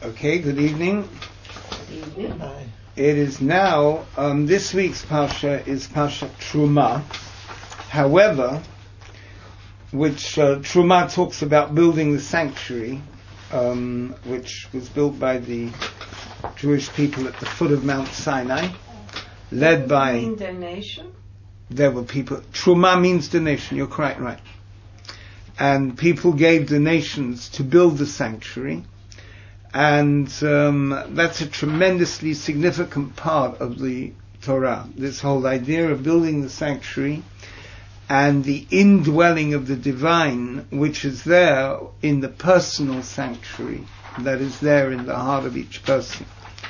Okay, good evening. Good evening. Hi. It is now, this week's Parsha is Parsha Truma. However, which Truma talks about building the sanctuary, which was built by the Jewish people at the foot of Mount Sinai, led by... You mean donation? There were people... Truma means donation, you're quite right. And people gave donations to build the sanctuary. And that's a tremendously significant part of the Torah, this whole idea of building the sanctuary and the indwelling of the divine, which is there in the personal sanctuary, that is there in the heart of each person.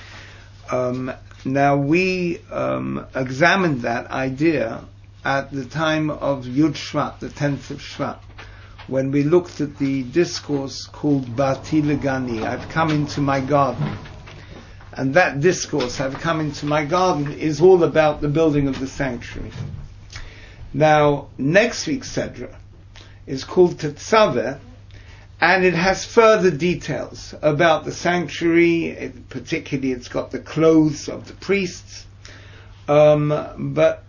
Now we examined that idea at the time of Yud Shvat, the 10th of Shvat, when we looked at the discourse called Bati Legani, I've come into my garden. And that discourse, I've come into my garden, is all about the building of the sanctuary. Now, next week's Sedra is called Tetzaveh, and it has further details about the sanctuary. Particularly, it's got the clothes of the priests. But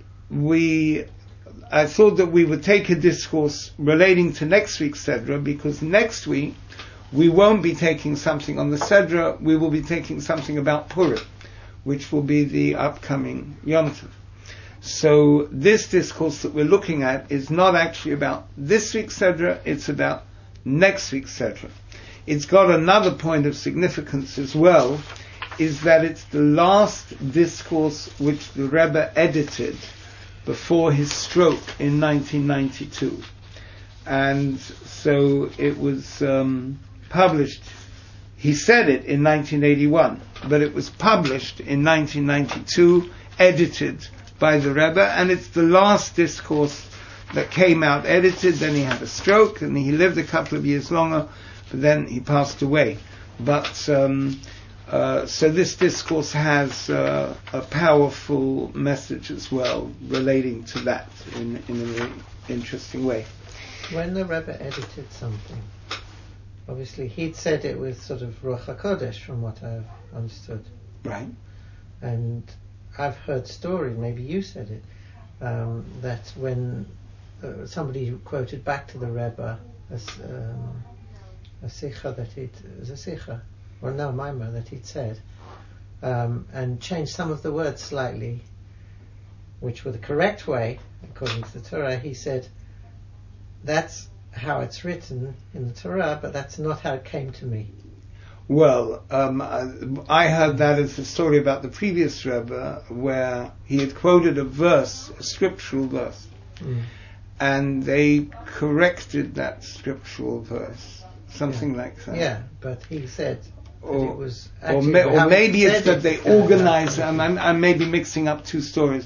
I thought that we would take a discourse relating to next week's Sedra, because next week we won't be taking something on the Sedra, we will be taking something about Purim, which will be the upcoming Yom Tov. So this discourse that we're looking at is not actually about this week's Sedra, it's about next week's Sedra. It's got another point of significance as well, is that it's the last discourse which the Rebbe edited before his stroke in 1992. And so it was published, he said it in 1981, but it was published in 1992, edited by the Rebbe, and it's the last discourse that came out edited. Then he had a stroke, and he lived a couple of years longer, but then he passed away. But so this discourse has a powerful message as well relating to that in a very interesting way. When the Rebbe edited something, obviously he'd said it with sort of Ruach HaKodesh, from what I've understood. Right. And I've heard stories, maybe you said it, that when somebody quoted back to the Rebbe a sikha that it was a sikha, or no, Maimah that he'd said, and changed some of the words slightly, which were the correct way, according to the Torah. He said, that's how it's written in the Torah, but that's not how it came to me. Well, I heard that as a story about the previous Rebbe, where he had quoted a verse, a scriptural verse, and they corrected that scriptural verse, something like that. Yeah, but he said... Or maybe it's that they organized. I may be mixing up two stories.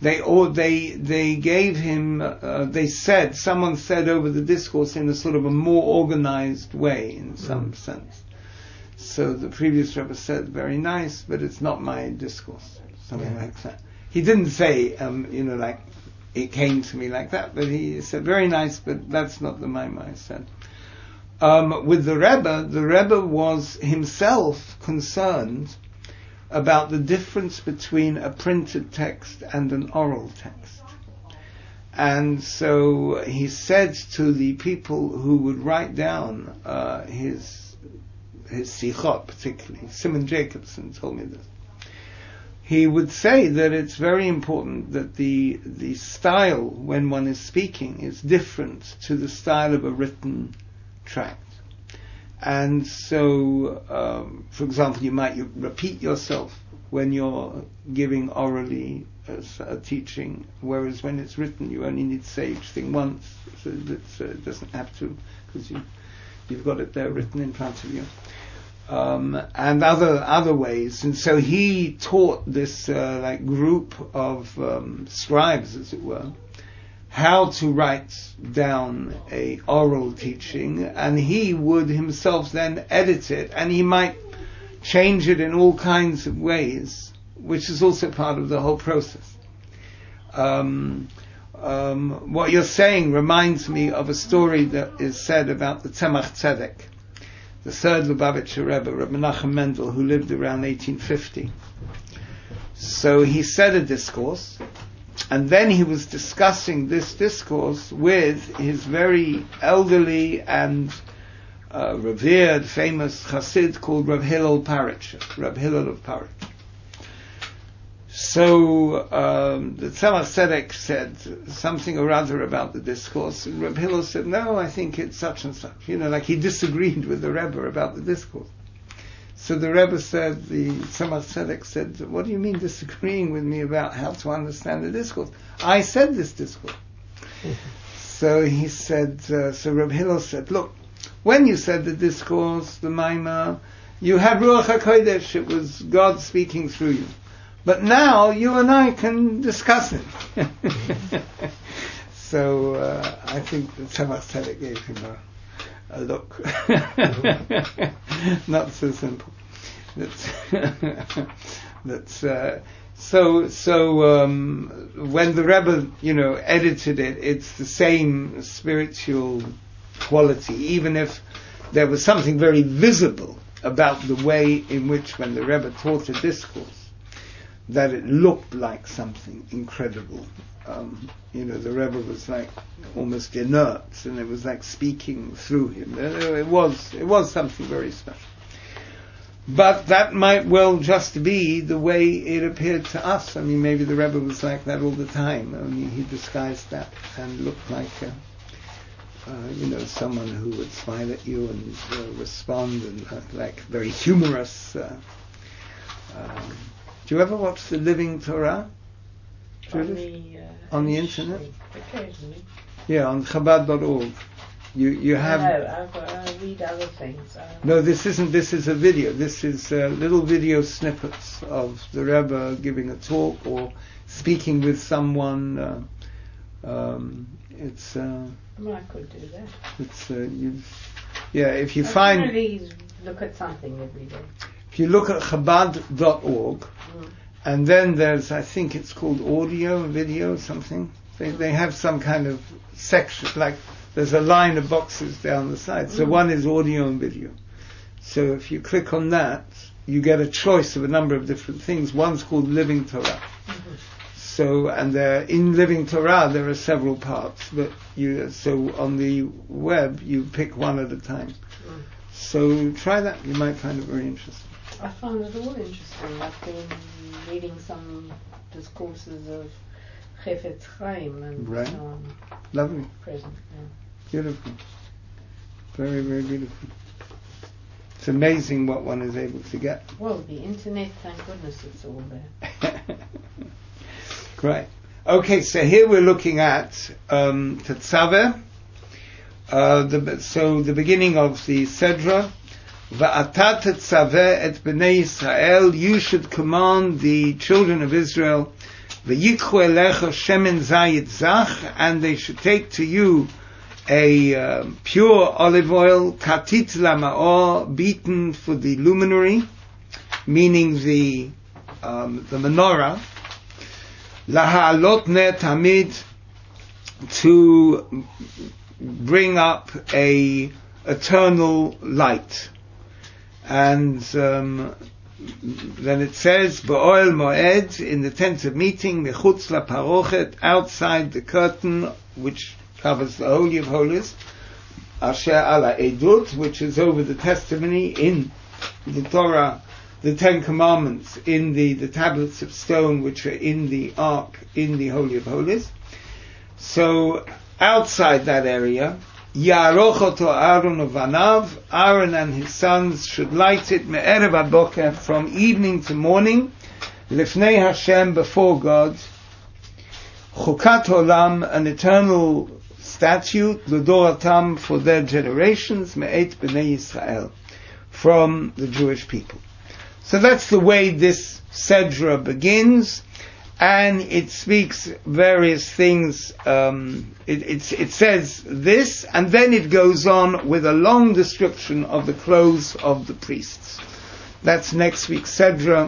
They gave him. Someone said over the discourse in a sort of a more organized way, in some sense. So the previous Rebbe said, "Very nice, but it's not my discourse." Something like that. He didn't say, like it came to me like that, but he said, "Very nice, but that's not the Maimah I said." With the Rebbe was himself concerned about the difference between a printed text and an oral text. And so he said to the people who would write down his sichot, particularly, Simon Jacobson told me this, he would say that it's very important that the style when one is speaking is different to the style of a written tract. And so, for example, you might repeat yourself when you're giving orally a teaching, whereas when it's written you only need to say each thing once, so that it doesn't have to, because you've got it there written in front of you. And other ways. And so he taught this group of scribes, as it were, how to write down a oral teaching, and he would himself then edit it, and he might change it in all kinds of ways, which is also part of the whole process. What you're saying reminds me of a story that is said about the Tzemach Tzedek. the third Lubavitcher Rebbe, Rabbi Menachem Mendel, who lived around 1850. So he said a discourse, and then he was discussing this discourse with his very elderly and revered, famous Chassid called Rav Hillel Paritch, Rav Hillel of Paritch. So the Tzemach Tzedek said something or other about the discourse, and Rav Hillel said, no, I think it's such and such. Like he disagreed with the Rebbe about the discourse. So the Rebbe said, the Tzemach Tzedek said, what do you mean disagreeing with me about how to understand the discourse? I said this discourse. So he said, so Rav Hillel said, look, when you said the discourse, the Maimah, you had Ruach HaKodesh, it was God speaking through you. But now you and I can discuss it. So I think the Tzemach Tzedek gave him a look. Not so simple. So when the Rebbe, edited it, it's the same spiritual quality, even if there was something very visible about the way in which, when the Rebbe taught a discourse, that it looked like something incredible. The Rebbe was like almost inert, and it was like speaking through him. It was something very special. But that might well just be the way it appeared to us. I mean, maybe the Rebbe was like that all the time, only he disguised that and looked like someone who would smile at you and respond, and like very humorous. Do you ever watch the Living Torah? On the internet? Occasionally. Yeah, on Chabad.org. You have... No, I read other things. No, this isn't. This is a video. This is little video snippets of the Rebbe giving a talk or speaking with someone. It's... I could do that. It's... if you find... I really look at something every day. If you look at Chabad.org, and then there's, I think it's called audio, video, something. They have some kind of section, like there's a line of boxes down the side. So one is audio and video. So if you click on that, you get a choice of a number of different things. One's called Living Torah. So, and in Living Torah there are several parts, but so on the web you pick one at a time. So try that, you might find it very interesting. I found it all interesting. I've been reading some discourses of Chefetz Chaim and right. so on. Lovely. Present, Beautiful. Very, very beautiful. It's amazing what one is able to get. Well, the internet, thank goodness it's all there. Great. Okay, so here we're looking at Tetzaveh. So the beginning of the Sedra. Va'ata tetzaveh et bnei Yisrael, you should command the children of Israel, v'yikchu elecha shemen zayit zach, and they should take to you a pure olive oil, katit lama'or, beaten for the luminary, meaning the menorah, laha'alot ner tamid, to bring up a eternal light. And then it says, Ba'oel Moed, in the tent of meeting, Mechutz LaParochet, outside the curtain, which covers the Holy of Holies, Asher Ala Edut, which is over the testimony in the Torah, the Ten Commandments, in the tablets of stone which are in the Ark, in the Holy of Holies. So, outside that area, Ya'aroch oto Aaron uvanav, Aaron and his sons should light it me'erev ad boker, from evening to morning, lifnei Hashem, before God, chukat olam, an eternal statute, l'doratam, for their generations, me'et b'nei Yisrael, from the Jewish people. So that's the way this Sedra begins. And it speaks various things. It says this, and then it goes on with a long description of the clothes of the priests. That's next week's Sedra,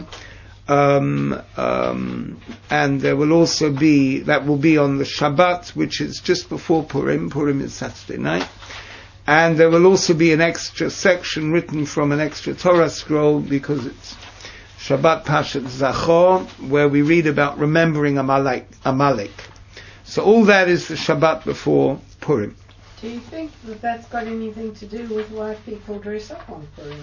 and there will also be, that will be on the Shabbat, which is just before Purim. Purim is Saturday night, And there will also be an extra section written from an extra Torah scroll, because it's Shabbat Pashat Zachor, where we read about remembering Amalek. So all that is the Shabbat before Purim. Do you think that that's got anything to do with why people dress up on Purim?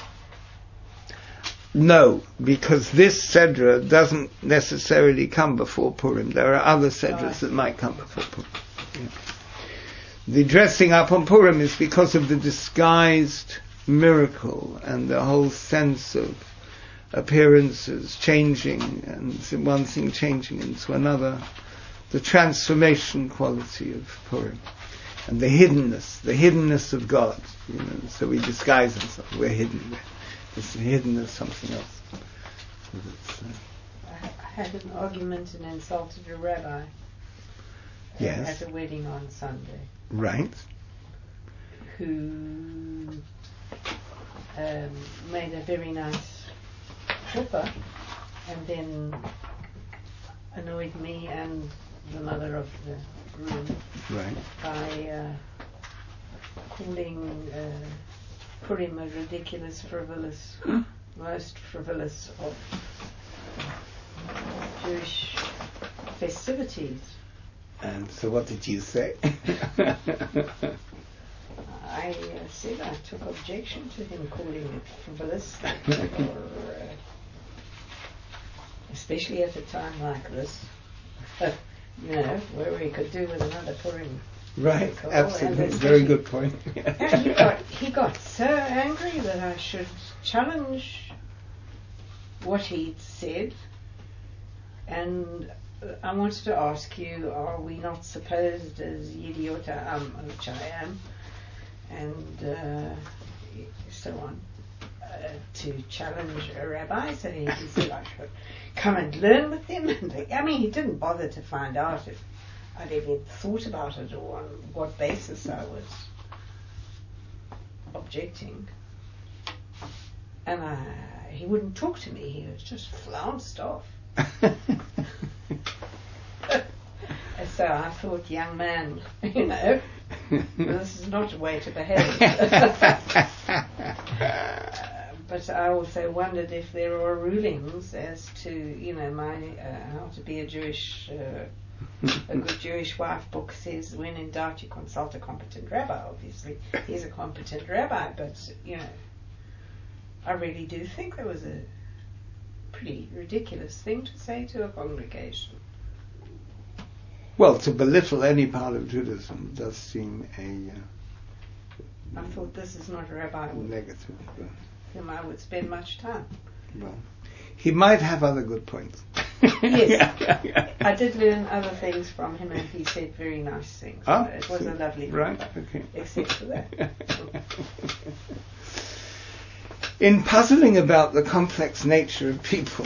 No, because this Sedra doesn't necessarily come before Purim. There are other Sedras that might come before Purim. Yeah. The dressing up on Purim is because of the disguised miracle and the whole sense of appearances changing and one thing changing into another. The transformation quality of Purim. And the hiddenness of God. So we disguise ourselves. We're hidden. It's hidden as something else. I had an argument and insulted a rabbi yes. at a wedding on Sunday. Right. Who made a very nice chuppah and then annoyed me and the mother of the groom right. by calling Purim a ridiculous, frivolous, most frivolous of Jewish festivities. And so what did you say? I said I took objection to him calling it frivolous, especially at a time like this, where we could do with another Purim. Right, absolutely, very good point. And he got so angry that I should challenge what he'd said, and I wanted to ask you, are we not supposed as Yidiot Am, which I am, and so on, to challenge a rabbi? So he said I should come and learn with him. And he didn't bother to find out if I'd ever thought about it or on what basis I was objecting. And he wouldn't talk to me. He was just flounced off. So I thought, young man, this is not a way to behave. But I also wondered if there are rulings as to, how to be a Jewish, a good Jewish wife book says, when in doubt you consult a competent rabbi. Obviously, he's a competent rabbi, but, I really do think there was a pretty ridiculous thing to say to a congregation. Well, to belittle any part of Judaism does seem I thought this is not a rabbi negative. whom I would spend much time. Well, he might have other good points. Yes, I did learn other things from him, and he said very nice things. Oh, it was a lovely right, rabbi, okay. except for that. In puzzling about the complex nature of people,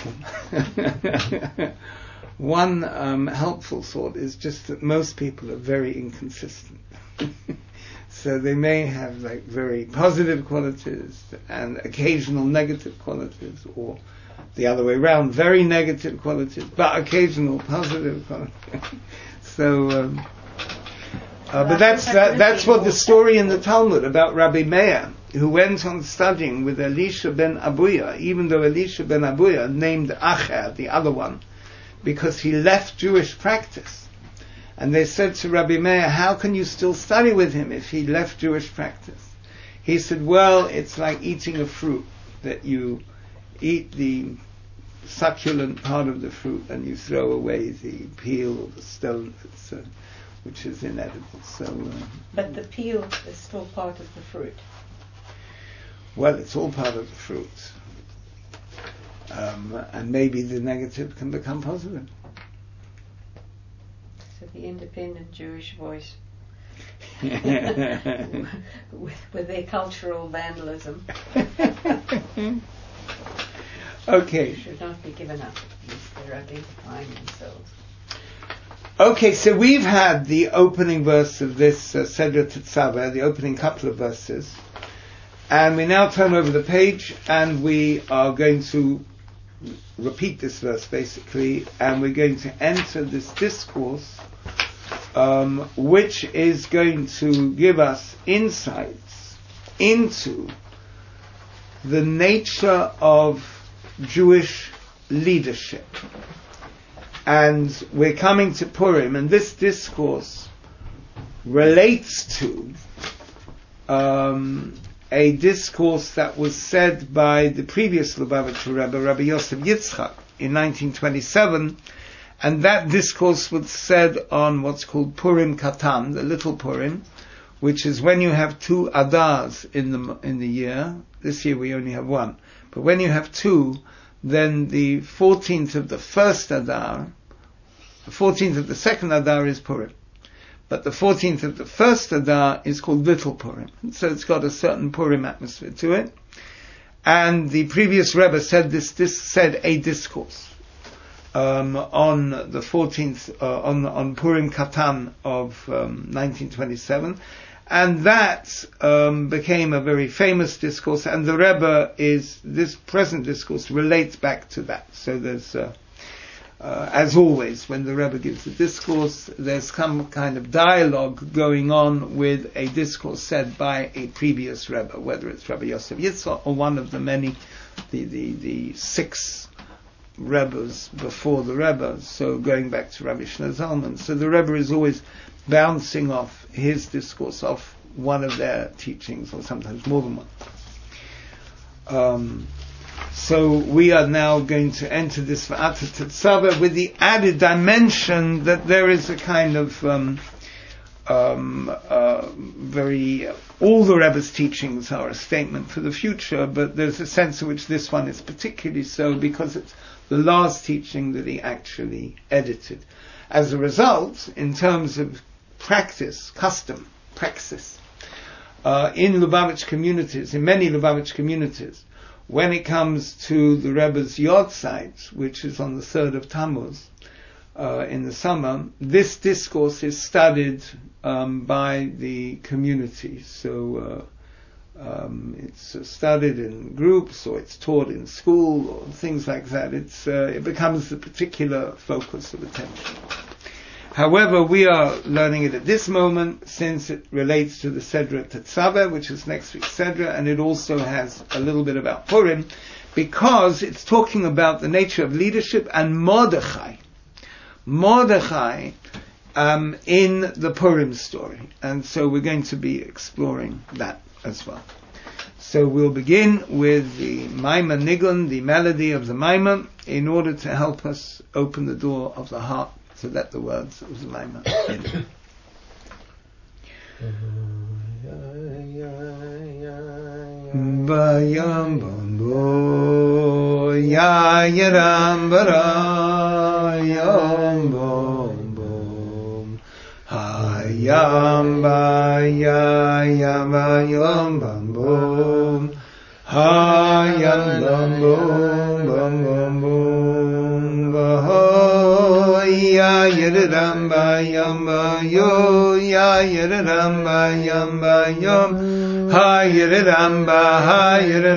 one helpful thought is just that most people are very inconsistent. So they may have very positive qualities and occasional negative qualities, or the other way around, very negative qualities but occasional positive qualities. So, but that's what the story in the Talmud about Rabbi Meir, who went on studying with Elisha ben Abuya, even though Elisha ben Abuya named Acher, the other one, because he left Jewish practice. And they said to Rabbi Meir, how can you still study with him if he left Jewish practice? He said, well, it's like eating a fruit, that you eat the succulent part of the fruit and you throw away the peel or the stone, which is inedible. So, but the peel is still part of the fruit. Well, it's all part of the fruit. And maybe the negative can become positive. So the independent Jewish voice with their cultural vandalism okay. should not be given up. They're identifying themselves. Okay, so we've had the opening verse of this Sedra Tetzaveh, the opening couple of verses, and we now turn over the page and we are going to repeat this verse basically, and we're going to enter this discourse which is going to give us insights into the nature of Jewish leadership. And we're coming to Purim, and this discourse relates to a discourse that was said by the previous Lubavitcher Rebbe, Rabbi Yosef Yitzchak, in 1927, and that discourse was said on what's called Purim Katan, the little Purim, which is when you have two Adars in the year. This year we only have one, but when you have two, then the 14th of the first Adar, the 14th of the second Adar is Purim. But the 14th of the first Adar is called Little Purim. So it's got a certain Purim atmosphere to it. And the previous Rebbe said said a discourse on the 14th, on Purim Katan of 1927. And that became a very famous discourse, and the Rebbe this present discourse relates back to that. So there's, as always, when the Rebbe gives a discourse, there's some kind of dialogue going on with a discourse said by a previous Rebbe, whether it's Rabbi Yosef Yitzchak or one of the many, the 6 Rebbes before the Rebbe, so going back to Rabbi Shneur Zalman. So the Rebbe is always bouncing off his discourse off one of their teachings, or sometimes more than one. So we are now going to enter this Va'ata Tetzaveh with the added dimension that there is a kind of all the Rebbe's teachings are a statement for the future, but there's a sense in which this one is particularly so because it's the last teaching that he actually edited. As a result, in terms of custom, praxis, in Lubavitch communities, in many Lubavitch communities, when it comes to the Rebbe's Yortzeit, which is on the 3rd of Tammuz, in the summer, this discourse is studied by the community. So it's studied in groups, or it's taught in school, or things like that. It becomes the particular focus of attention. However, we are learning it at this moment, since it relates to the Sedra Tetzaveh, which is next week's Sedra, and it also has a little bit about Purim, because it's talking about the nature of leadership and Mordechai. Mordechai in the Purim story. And so we're going to be exploring that as well. So we'll begin with the Maimah Nigun, the melody of the Maimah, in order to help us open the door of the heart to let the words of the Maimah in. Bayam bambo ya yaram bara yam bom bom hayam ba ya yam bam bom hayam bam bom bam bom ba ya yaram ba yo ya yaram ba yom Hayiramba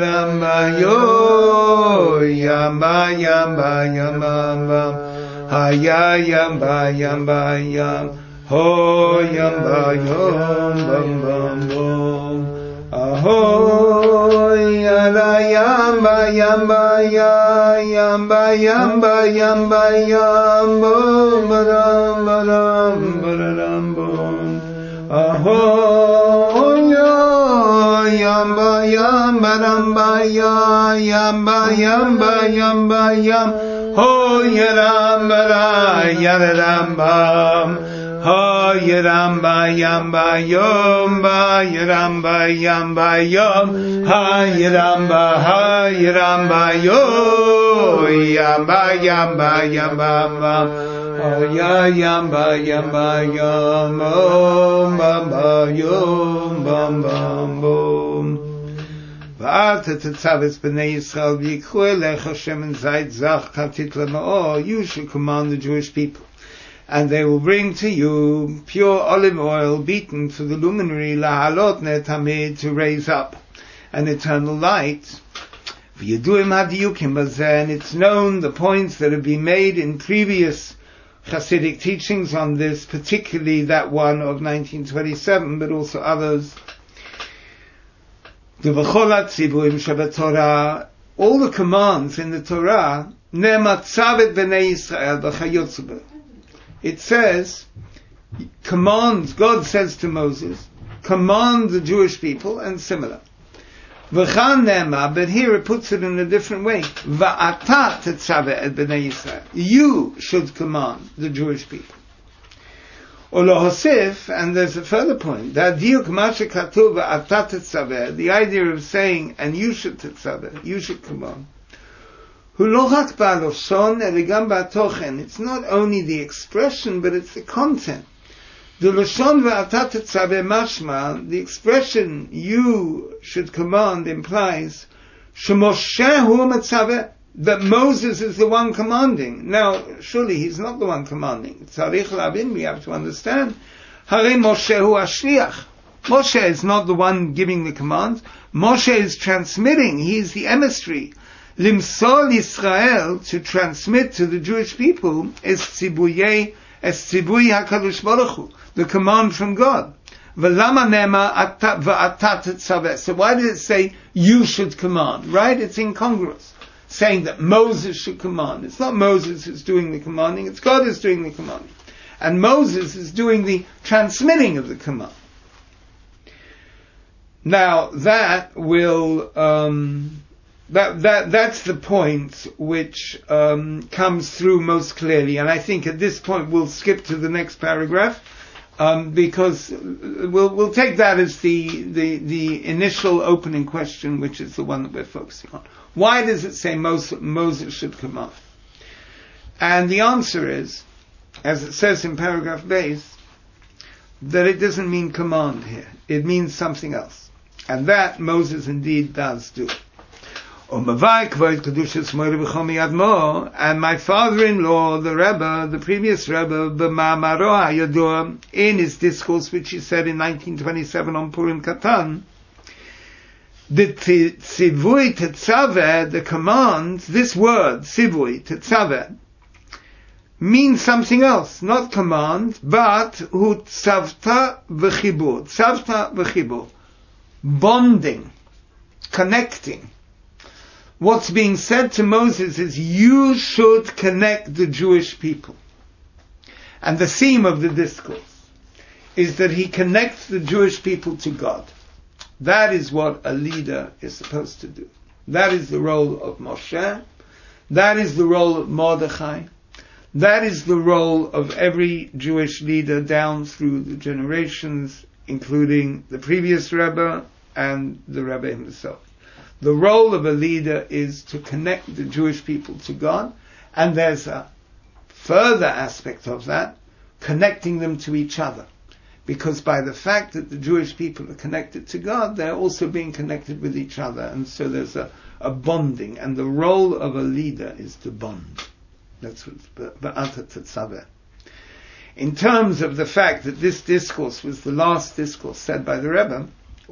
yo yamba hayayamba yam ho yamba yom bam bam bom aho yala yamba yam bom baram bom aho yamba ramba yamba yam ho yaramba ho yaramba yamba yom ha yaramba yo yamba oh ya yamba yam bam bom Va'ata Tetzaveh b'nei Yisrael v'yikchu elecha Hashem and zayit zach katit lema'or. You shall command the Jewish people, and they will bring to you pure olive oil beaten for the luminary lahalot netamid, to raise up an eternal light. V'yaduim hadiyukim bazeh, and it's known the points that have been made in previous Hasidic teachings on this, particularly that one of 1927, but also others. All the commands in the Torah, it says, God says to Moses, command the Jewish people, and similar. But here it puts it in a different way. You should command the Jewish people. And there's a further point. The idea of saying, and you should tetzaveh, you should command. It's not only the expression, but it's the content. The expression you should command implies that Moses is the one commanding. Now, surely he's not the one commanding. We have to understand. Moshe is not the one giving the commands. Moshe is transmitting. He's the emissary. Limsol Yisrael, to transmit to the Jewish people, is tzibuy HaKadosh Baruch Hu, the command from God. So why did it say you should command? Right? It's incongruous. Saying that Moses should command. It's not Moses who's doing the commanding, it's God who's doing the commanding. And Moses is doing the transmitting of the command. Now, that will, that's the point which comes through most clearly, and I think at this point we'll skip to the next paragraph, because we'll take that as the initial opening question, which is the one that we're focusing on. Why does it say Moses should command? And the answer is, as it says in paragraph base, that it doesn't mean command here. It means something else. And that Moses indeed does do. And my father-in-law, the Rebbe, the previous Rebbe, in his discourse, which he said in 1927 on Purim Katan, the tzivui tetzaveh, the command, this word, tzivui tetzaveh, means something else, not command, but hu tzavta v'chibur, bonding, connecting. What's being said to Moses is, you should connect the Jewish people. And the theme of the discourse is that he connects the Jewish people to God. That is what a leader is supposed to do. That is the role of Moshe. That is the role of Mordechai. That is the role of every Jewish leader down through the generations, including the previous Rebbe and the Rebbe himself. The role of a leader is to connect the Jewish people to God, and there's a further aspect of that, connecting them to each other. Because by the fact that the Jewish people are connected to God, they're also being connected with each other, and so there's a bonding, and the role of a leader is to bond. That's what Ba'ata Tetzaveh. In terms of the fact that this discourse was the last discourse said by the Rebbe,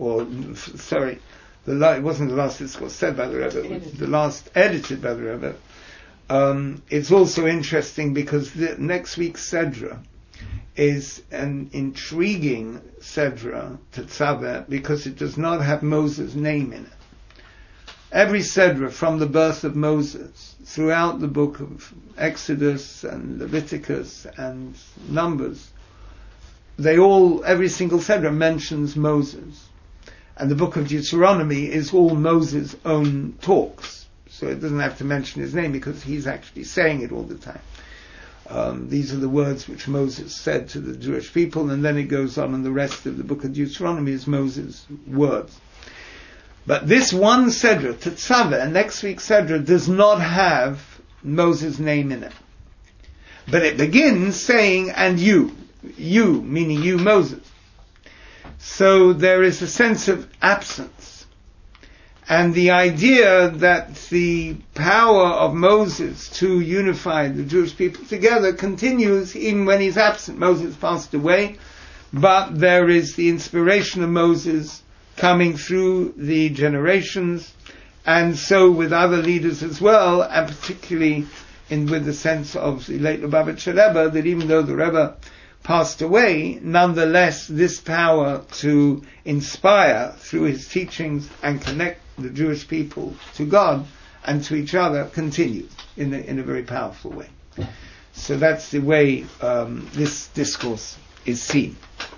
it wasn't the last discourse said by the Rebbe, it was the last edited by the Rebbe. It's also interesting because the next week's Sedra is an intriguing Sedra, Tetzaveh, because it does not have Moses' name in it. Every Sedra from the birth of Moses, throughout the book of Exodus and Leviticus and Numbers, every single Sedra mentions Moses. And the book of Deuteronomy is all Moses' own talks. So it doesn't have to mention his name because he's actually saying it all the time. These are the words which Moses said to the Jewish people, and then it goes on, and the rest of the book of Deuteronomy is Moses' words. But this one Sedra, Tetzaveh, next week's Sedra, does not have Moses' name in it. But it begins saying, and you, meaning you, Moses. So there is a sense of absence. And the idea that the power of Moses to unify the Jewish people together continues even when he's absent. Moses passed away, but there is the inspiration of Moses coming through the generations, and so with other leaders as well, and particularly with the sense of the late Lubavitcher Rebbe, that even though the Rebbe passed away, nonetheless this power to inspire through his teachings and connect the Jewish people to God and to each other continued in a very powerful way. So that's the way this discourse is seen.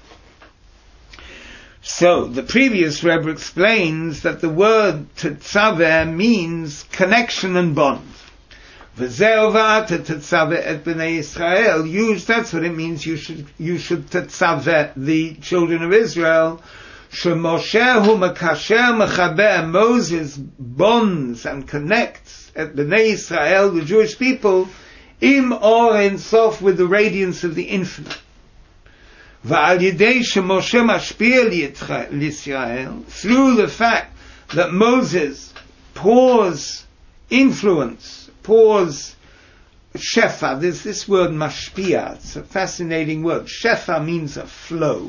So the previous Rebbe explains that the word tetzaveh means connection and bond. V'zeh v'ata tetzaveh et b'nei Yisrael. That's what it means. You should tetzaveh the children of Israel. Shemoshe hu makasher mechaber. Moses bonds and connects et b'nei Yisrael, the Jewish people, im or in sof, with the radiance of the infinite. V'al yedei shemoshe mashpia l'Yisrael, through the fact that Moses pours influence, pours shefa. There's this word mashpia. It's a fascinating word. Shefa means a flow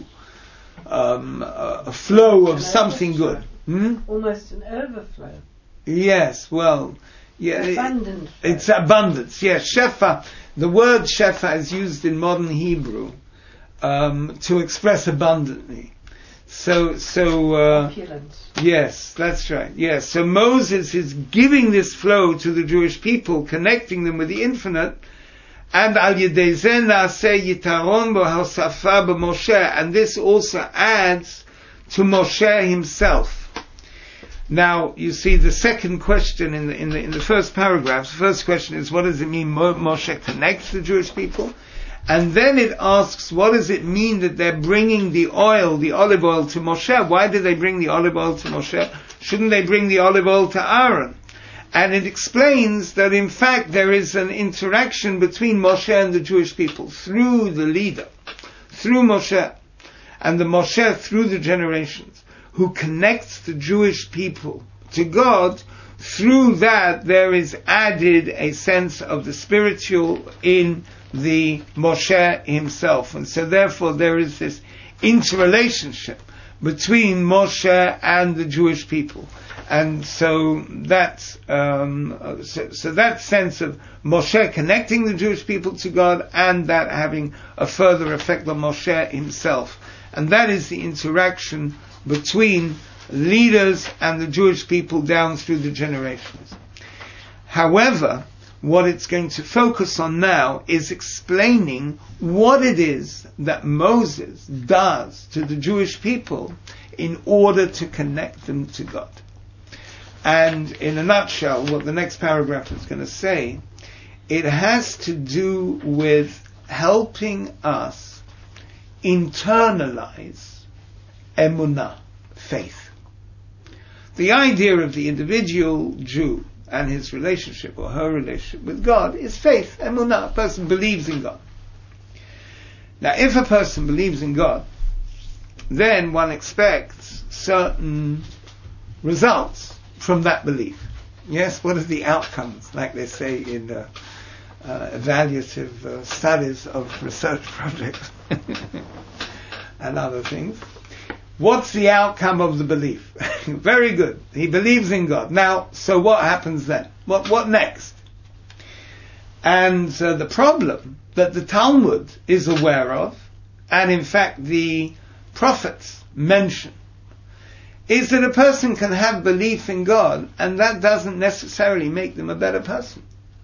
of something good. Almost an overflow. Yes, well, yeah, Abundant. It's abundance. Yes, shefa. The word shefa is used in modern Hebrew to express abundantly. So Opulence. yes, that's right. Yes, so Moses is giving this flow to the Jewish people, connecting them with the infinite, and al yedei zeh na'aseh yitaron bo hasafa b'Moshe, and this also adds to Moshe himself. Now, you see the second question in the first paragraph. The first question is, what does it mean Moshe connects the Jewish people? And then it asks, what does it mean that they're bringing the olive oil to Moshe? Why do they bring the olive oil to Moshe? Shouldn't they bring the olive oil to Aaron? And it explains that in fact there is an interaction between Moshe and the Jewish people through the leader, through Moshe, and the Moshe through the generations, who connects the Jewish people to God. Through that there is added a sense of the spiritual in the Moshe himself. And so therefore there is this interrelationship between Moshe and the Jewish people. And so that's so that sense of Moshe connecting the Jewish people to God, and that having a further effect on Moshe himself. And that is the interaction between leaders and the Jewish people down through the generations. However, what it's going to focus on now is explaining what it is that Moses does to the Jewish people in order to connect them to God. And in a nutshell, what the next paragraph is going to say, it has to do with helping us internalize emunah, faith. The idea of the individual Jew and his relationship or her relationship with God is faith, emunah. A person believes in God. Now, if a person believes in God, then one expects certain results from that belief. Yes, what are the outcomes, like they say in evaluative studies of research projects and other things? What's the outcome of the belief? Very good. He believes in God. Now, so what happens then? What next? And the problem that the Talmud is aware of, and in fact the prophets mention, is that a person can have belief in God, and that doesn't necessarily make them a better person.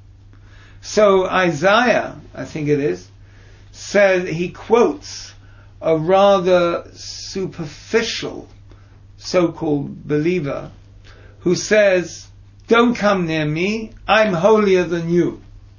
So Isaiah, I think it is, said, he quotes a rather superficial so-called believer who says, "Don't come near me, I'm holier than you."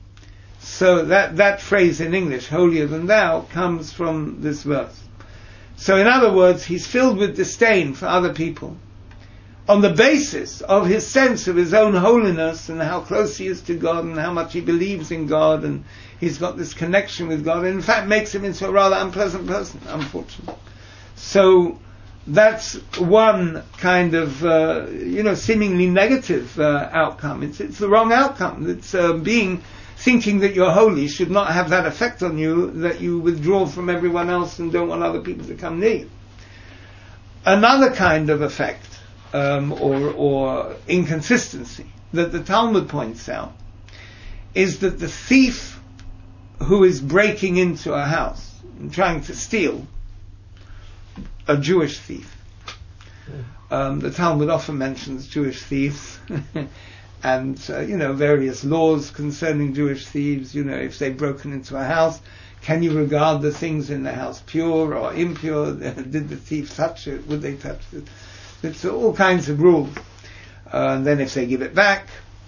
So that phrase in English, holier than thou, comes from this verse. So in other words, he's filled with disdain for other people on the basis of his sense of his own holiness and how close he is to God and how much he believes in God, and he's got this connection with God, and in fact makes him into a rather unpleasant person, unfortunately. So that's one kind of, seemingly negative outcome. It's the wrong outcome. It's thinking that you're holy should not have that effect on you, that you withdraw from everyone else and don't want other people to come near you. Another kind of effect, or inconsistency, that the Talmud points out, is that the thief who is breaking into a house and trying to steal, a Jewish thief. The Talmud often mentions Jewish thieves and, various laws concerning Jewish thieves. If they've broken into a house, can you regard the things in the house pure or impure? Did the thief touch it? Would they touch it? It's all kinds of rules. And then if they give it back.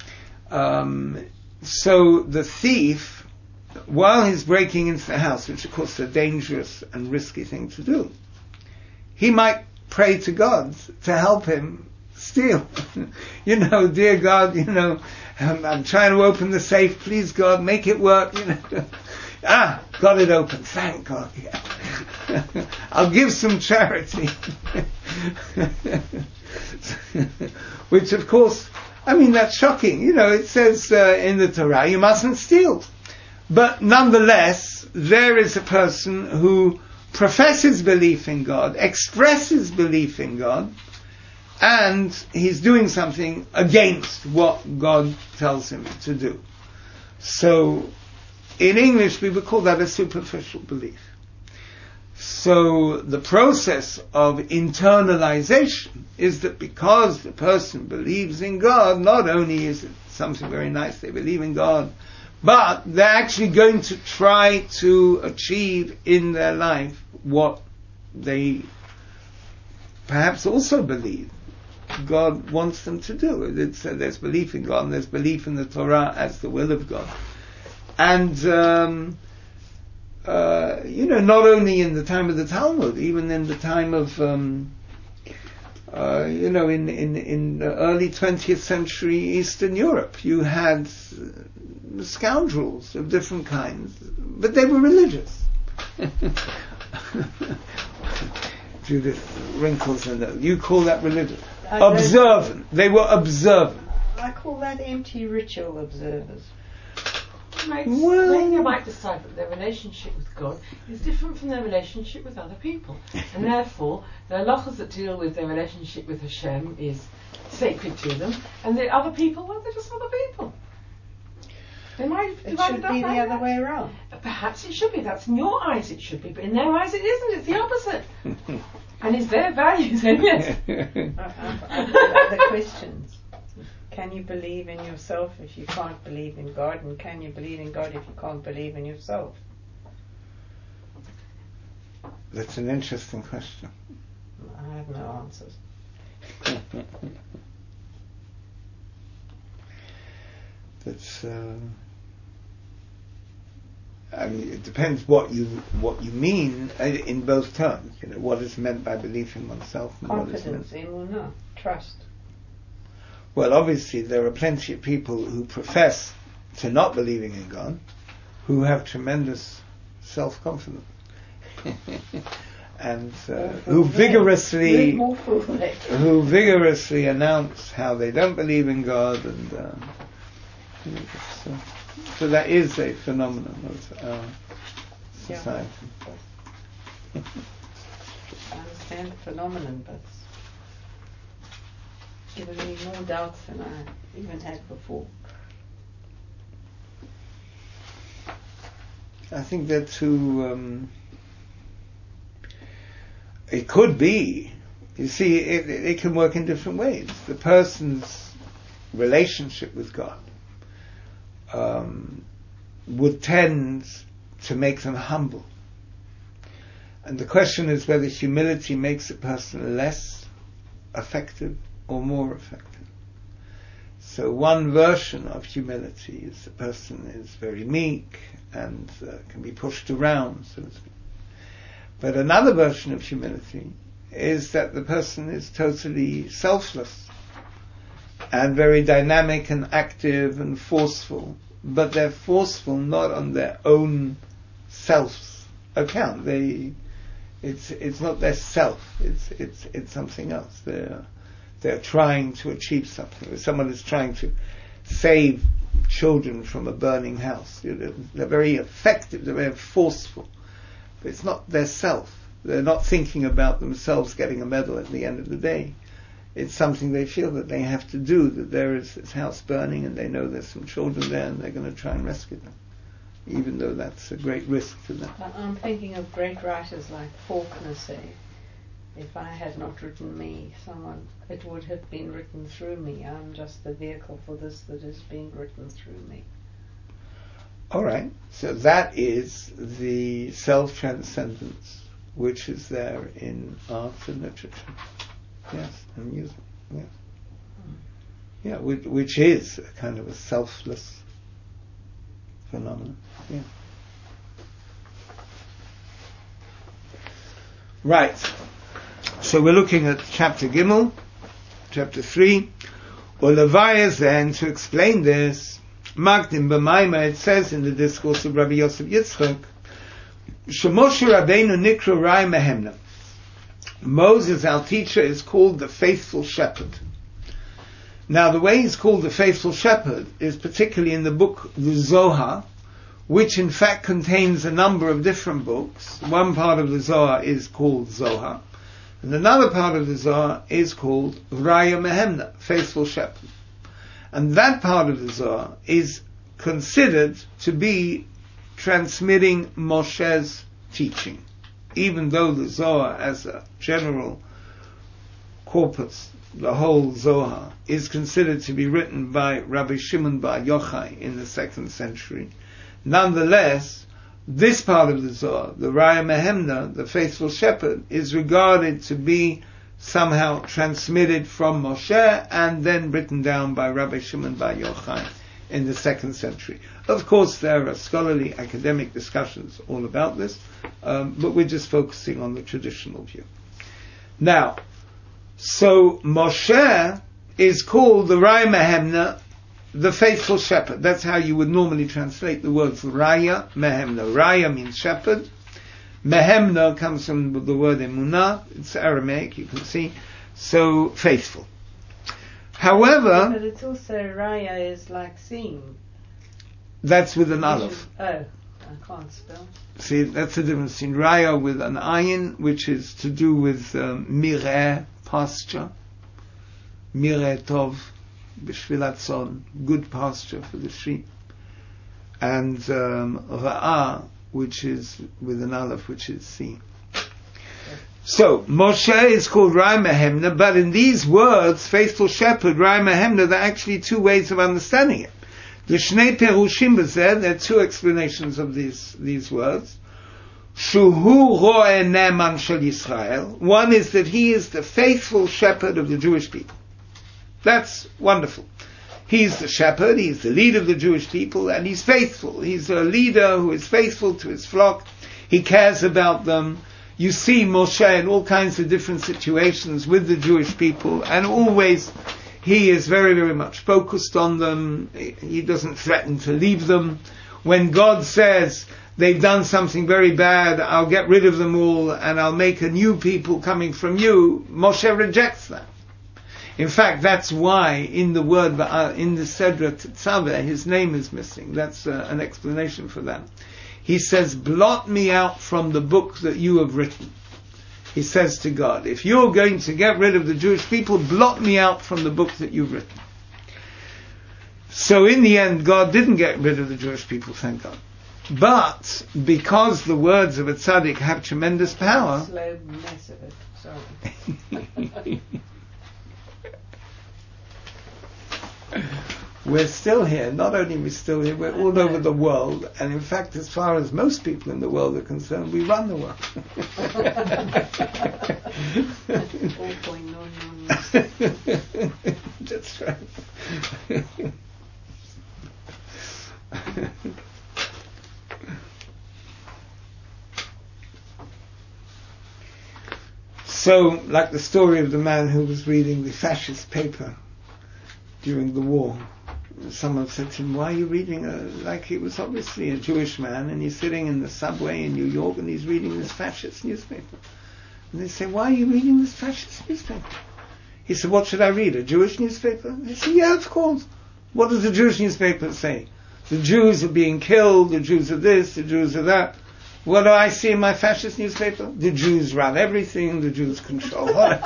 So the thief, while he's breaking into the house, which of course is a dangerous and risky thing to do, he might pray to God to help him steal. Dear God, I'm trying to open the safe, please God, make it work, got it open, thank God, yeah. I'll give some charity. Which of course, that's shocking. It says in the Torah, you mustn't steal. But nonetheless, there is a person who professes belief in God, expresses belief in God, and he's doing something against what God tells him to do. So, in English, we would call that a superficial belief. So, the process of internalization is that because the person believes in God, not only is it something very nice, they believe in God, but they're actually going to try to achieve in their life what they perhaps also believe God wants them to do. There's belief in God, and there's belief in the Torah as the will of God. And, not only in the time of the Talmud, even in the time of, in the early 20th century Eastern Europe, you had scoundrels of different kinds, but they were religious. Judith wrinkles her nose. You call that religious? Observant. They were observant. I call that empty ritual observers. Well, you might decide that their relationship with God is different from their relationship with other people, and therefore the halachas that deal with their relationship with Hashem is sacred to them, and the other people, well, they're just other people. They might it should be the other way around. Perhaps it should be. That's in your eyes it should be, but in their eyes it isn't. It's the opposite. And it's their values, then yes. The questions. Can you believe in yourself if you can't believe in God? And can you believe in God if you can't believe in yourself? That's an interesting question. I have no answers. That's. It depends what you mean in both terms. What is meant by belief in oneself and confidence in or not trust. Well, obviously there are plenty of people who profess to not believing in God, who have tremendous self-confidence, and who vigorously announce how they don't believe in God, and so that is a phenomenon of our society. I understand the phenomenon, but it's given me more doubts than I even had before. I think that too, it could be, you see, it can work in different ways. The person's relationship with God would tend to make them humble. And the question is whether humility makes a person less effective or more effective. So one version of humility is the person is very meek and can be pushed around, so to speak. But another version of humility is that the person is totally selfless and very dynamic and active and forceful, but they're forceful not on their own self's account. It's not their self. It's something else. They're trying to achieve something. If someone is trying to save children from a burning house, they're very effective. They're very forceful, but it's not their self. They're not thinking about themselves getting a medal at the end of the day. It's something they feel that they have to do, that there is this house burning and they know there's some children there and they're going to try and rescue them, even though that's a great risk to them. I'm thinking of great writers like Faulkner say, if I had not written me, it would have been written through me. I'm just the vehicle for this that is being written through me. All right, so that is the self-transcendence which is there in art and literature. Yes, and music. Yes. Yeah, which is a kind of a selfless phenomenon. Yeah. Right. So we're looking at chapter Gimel, chapter 3. Ulavayas then, to explain this, Magdim B'Maima, it says in the discourse of Rabbi Yosef Yitzchak, Shemoshe Rabbeinu Nikra Rai Mehemna. Moses, our teacher, is called the faithful shepherd. Now, the way he's called the faithful shepherd is particularly in the book, the Zohar, which in fact contains a number of different books. One part of the Zohar is called Zohar, and another part of the Zohar is called Raya Mehemna, faithful shepherd. And that part of the Zohar is considered to be transmitting Moshe's teaching. Even though the Zohar as a general corpus, the whole Zohar, is considered to be written by Rabbi Shimon bar Yochai in the 2nd century, nonetheless, this part of the Zohar, the Raya Mehemna, the faithful shepherd, is regarded to be somehow transmitted from Moshe and then written down by Rabbi Shimon bar Yochai in the 2nd century. Of course, there are scholarly academic discussions all about this, but we're just focusing on the traditional view. Now, so Moshe is called the Raya Mehemna, the faithful shepherd. That's how you would normally translate the words Raya Mehemna. Raya means shepherd. Mehemna comes from the word emunah. It's Aramaic, you can see. So, faithful. However... But it's also Raya is like seeing. That's with an aleph. Oh, I can't spell. See, that's the difference in Raya with an ayin, which is to do with mireh, pasture. Mireh tov, b'shvilat son, good pasture for the sheep. And ra'ah, which is with an aleph, which is see. So, Moshe is called Raya Mehemna, but in these words, faithful shepherd, Raya Mehemna, there are actually two ways of understanding it. The Shnei Perushim B'zeh, there are two explanations of these words. Shuhu ro'eh ne'eman shel Yisrael. One is that he is the faithful shepherd of the Jewish people. That's wonderful. He's the shepherd, he's the leader of the Jewish people, and he's faithful. He's a leader who is faithful to his flock. He cares about them. You see Moshe in all kinds of different situations with the Jewish people, and always he is very, very much focused on them. He doesn't threaten to leave them. When God says, they've done something very bad, I'll get rid of them all, and I'll make a new people coming from you, Moshe rejects that. In fact, that's why in the word, in the Sedra Tetzaveh, his name is missing. That's an explanation for that. He says, blot me out from the book that you have written. He says to God, if you're going to get rid of the Jewish people, blot me out from the book that you've written. So in the end, God didn't get rid of the Jewish people, thank God. But because the words of a tzaddik have tremendous power... Slow mess of it, sorry. We're still here. Not only are we still here, we're all over the world. And in fact, as far as most people in the world are concerned, we run the world. That's right. So, like the story of the man who was reading the fascist paper during the war. Someone said to him, why are you reading like he was obviously a Jewish man and he's sitting in the subway in New York and he's reading this fascist newspaper. And they say, why are you reading this fascist newspaper? He said, what should I read, a Jewish newspaper? They said, yeah, of course. What does the Jewish newspaper say? The Jews are being killed, the Jews are this, the Jews are that. What do I see in my fascist newspaper? The Jews run everything, the Jews control all.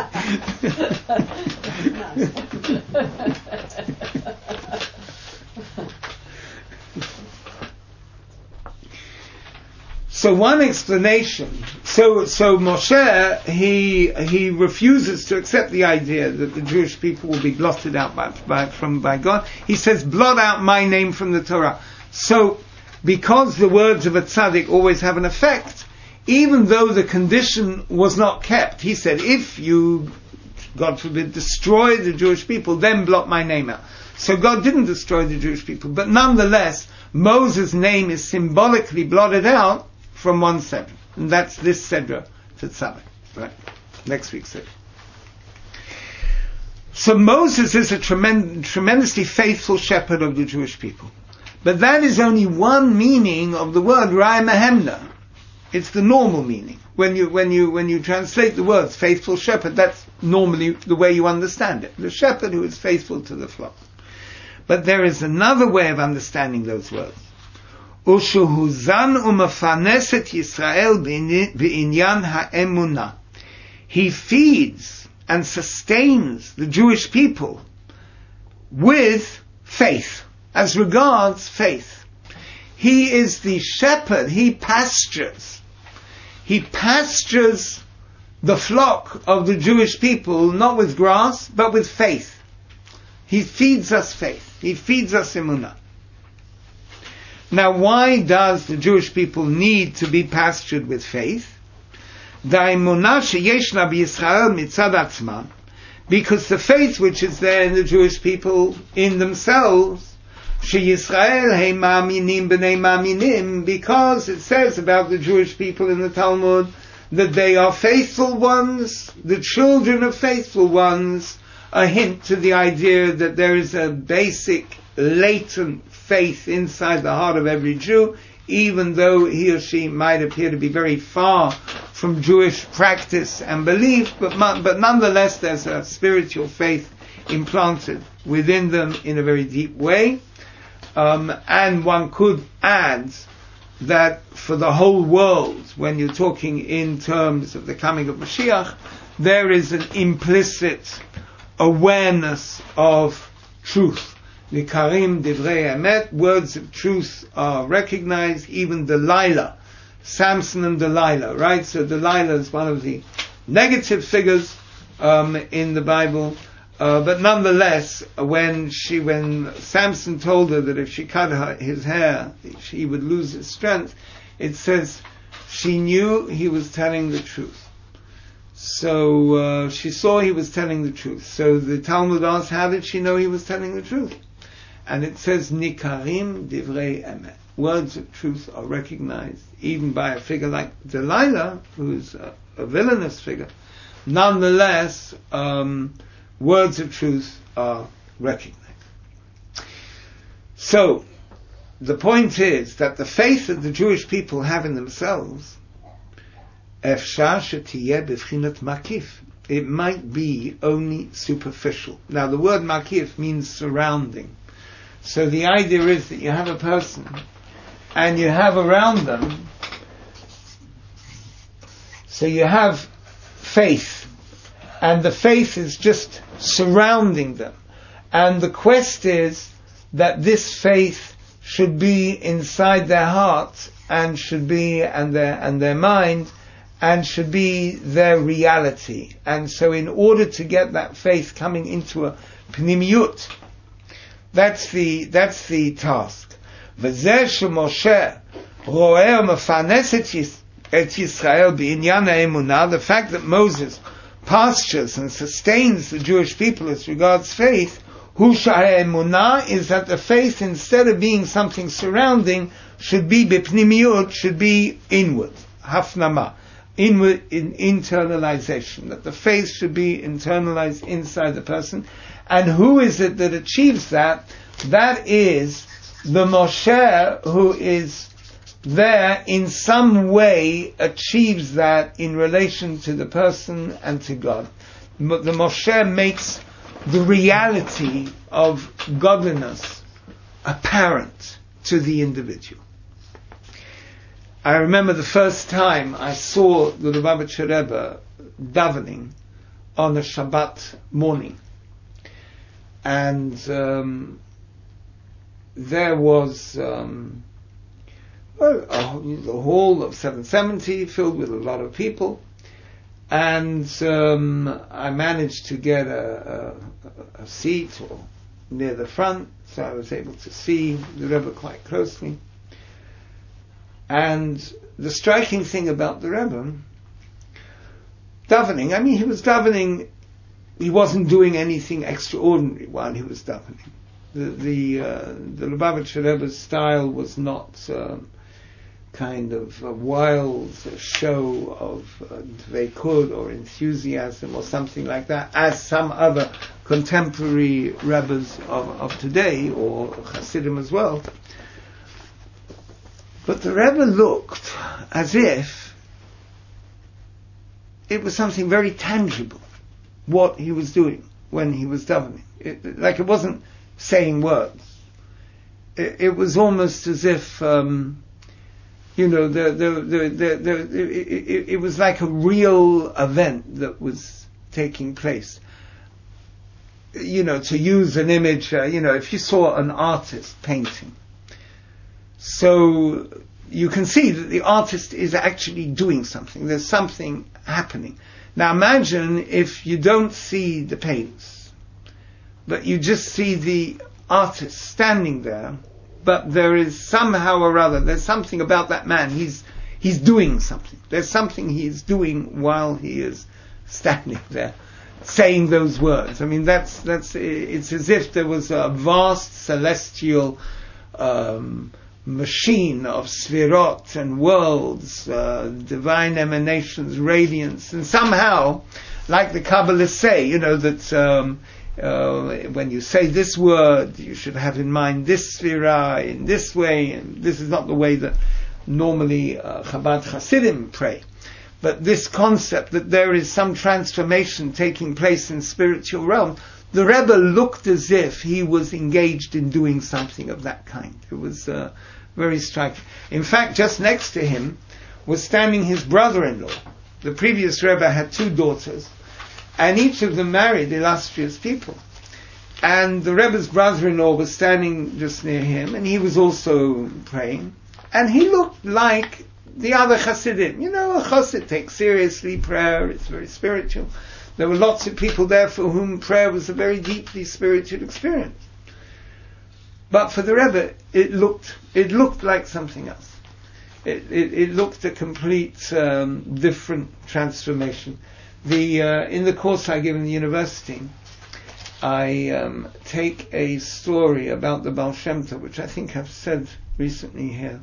So one explanation, so Moshe, he refuses to accept the idea that the Jewish people will be blotted out by God. He says, blot out my name from the Torah. So, because the words of a tzaddik always have an effect, even though the condition was not kept, he said, if you, God forbid, destroy the Jewish people, then blot my name out. So God didn't destroy the Jewish people, but nonetheless, Moses' name is symbolically blotted out from one Sedra. And that's this Sedra for tzaddik, right? Next week's Sedra. So Moses is a tremendously faithful shepherd of the Jewish people. But that is only one meaning of the word Rai Mehemna. It's the normal meaning. When you translate the words faithful shepherd, that's normally the way you understand it. The shepherd who is faithful to the flock. But there is another way of understanding those words. Ushuhuzan umafaneset Yisrael b'inyan ha'emunah. He feeds and sustains the Jewish people with faith. As regards faith, he is the shepherd. He pastures the flock of the Jewish people, not with grass, but with faith. He feeds us faith. He feeds us emunah. Now, why does the Jewish people need to be pastured with faith? Because the faith which is there in the Jewish people in themselves, Yisrael hey ma'aminim b'nei ma'aminim, because it says about the Jewish people in the Talmud that they are faithful ones, the children of faithful ones, a hint to the idea that there is a basic latent faith inside the heart of every Jew, even though he or she might appear to be very far from Jewish practice and belief, but nonetheless there's a spiritual faith implanted within them in a very deep way. And one could add that for the whole world, when you're talking in terms of the coming of Mashiach, there is an implicit awareness of truth. Nikarim divrei emet, words of truth are recognized. Even Delilah, Samson and Delilah, right? So Delilah is one of the negative figures in the Bible. But nonetheless, when Samson told her that if she cut his hair, he would lose his strength, it says she knew he was telling the truth. So she saw he was telling the truth. So the Talmud asks, how did she know he was telling the truth? And it says, Nikarim divrei emet. Words of truth are recognized, even by a figure like Delilah, who is a villainous figure. Nonetheless, words of truth are recognized. So, the point is that the faith that the Jewish people have in themselves, efshar shetiyeh b'fchinat makif, it might be only superficial. Now, the word makif means surrounding. So the idea is that you have a person, and you have around them, so you have faith, and the faith is just surrounding them. And the quest is that this faith should be inside their heart, and should be, and their mind, and should be their reality. And so in order to get that faith coming into a pnimiyut, that's the task. V'zeh sheMoshe ro'eh mefanes et Yisrael b'inyan ha'emunah, the fact that Moses pastures and sustains the Jewish people as regards faith, hu sha'emunah, is that the faith, instead of being something surrounding, should be b'pnimiyut, should be inward, hafnama, inward, in internalization, that the faith should be internalized inside the person. And who is it that achieves that? That is the Moshe who is there in some way achieves that in relation to the person and to God. The Moshe makes the reality of godliness apparent to the individual. I remember the first time I saw the Lubavitcher Rebbe davening on a Shabbat morning. And there was the hall of 770 filled with a lot of people. And I managed to get a seat or near the front, so I was able to see the Rebbe quite closely. And the striking thing about the Rebbe, davening, I mean, he was davening, he wasn't doing anything extraordinary while he was davening. The Lubavitcher Rebbe's style was not kind of a wild show of dveikud or enthusiasm or something like that, as some other contemporary Rebbes of today, or Hasidim as well. But the Rebbe looked as if it was something very tangible, what he was doing when he was davening. Like it wasn't saying words. It was almost as if, it was like a real event that was taking place. To use an image, if you saw an artist painting, so you can see that the artist is actually doing something. There's something happening. Now imagine if you don't see the paints, but you just see the artist standing there, but there is somehow or other, there's something about that man. He's doing something. There's something he is doing while he is standing there, saying those words. I mean, it's as if there was a vast celestial machine of sfirot and worlds, divine emanations, radiance, and somehow, like the Kabbalists say, that when you say this word, you should have in mind this sfira in this way, and this is not the way that normally Chabad Hasidim pray. But this concept that there is some transformation taking place in spiritual realm, the Rebbe looked as if he was engaged in doing something of that kind. It was very striking. In fact, just next to him was standing his brother-in-law. The previous Rebbe had 2 daughters, and each of them married illustrious people. And the Rebbe's brother-in-law was standing just near him, and he was also praying. And he looked like the other Hasidim. A Chassid takes seriously prayer, it's very spiritual. There were lots of people there for whom prayer was a very deeply spiritual experience. But for the Rebbe, it looked like something else. It looked a complete different transformation. In the course I give in the university, I take a story about the Baal Shem Tov, which I think I've said recently here.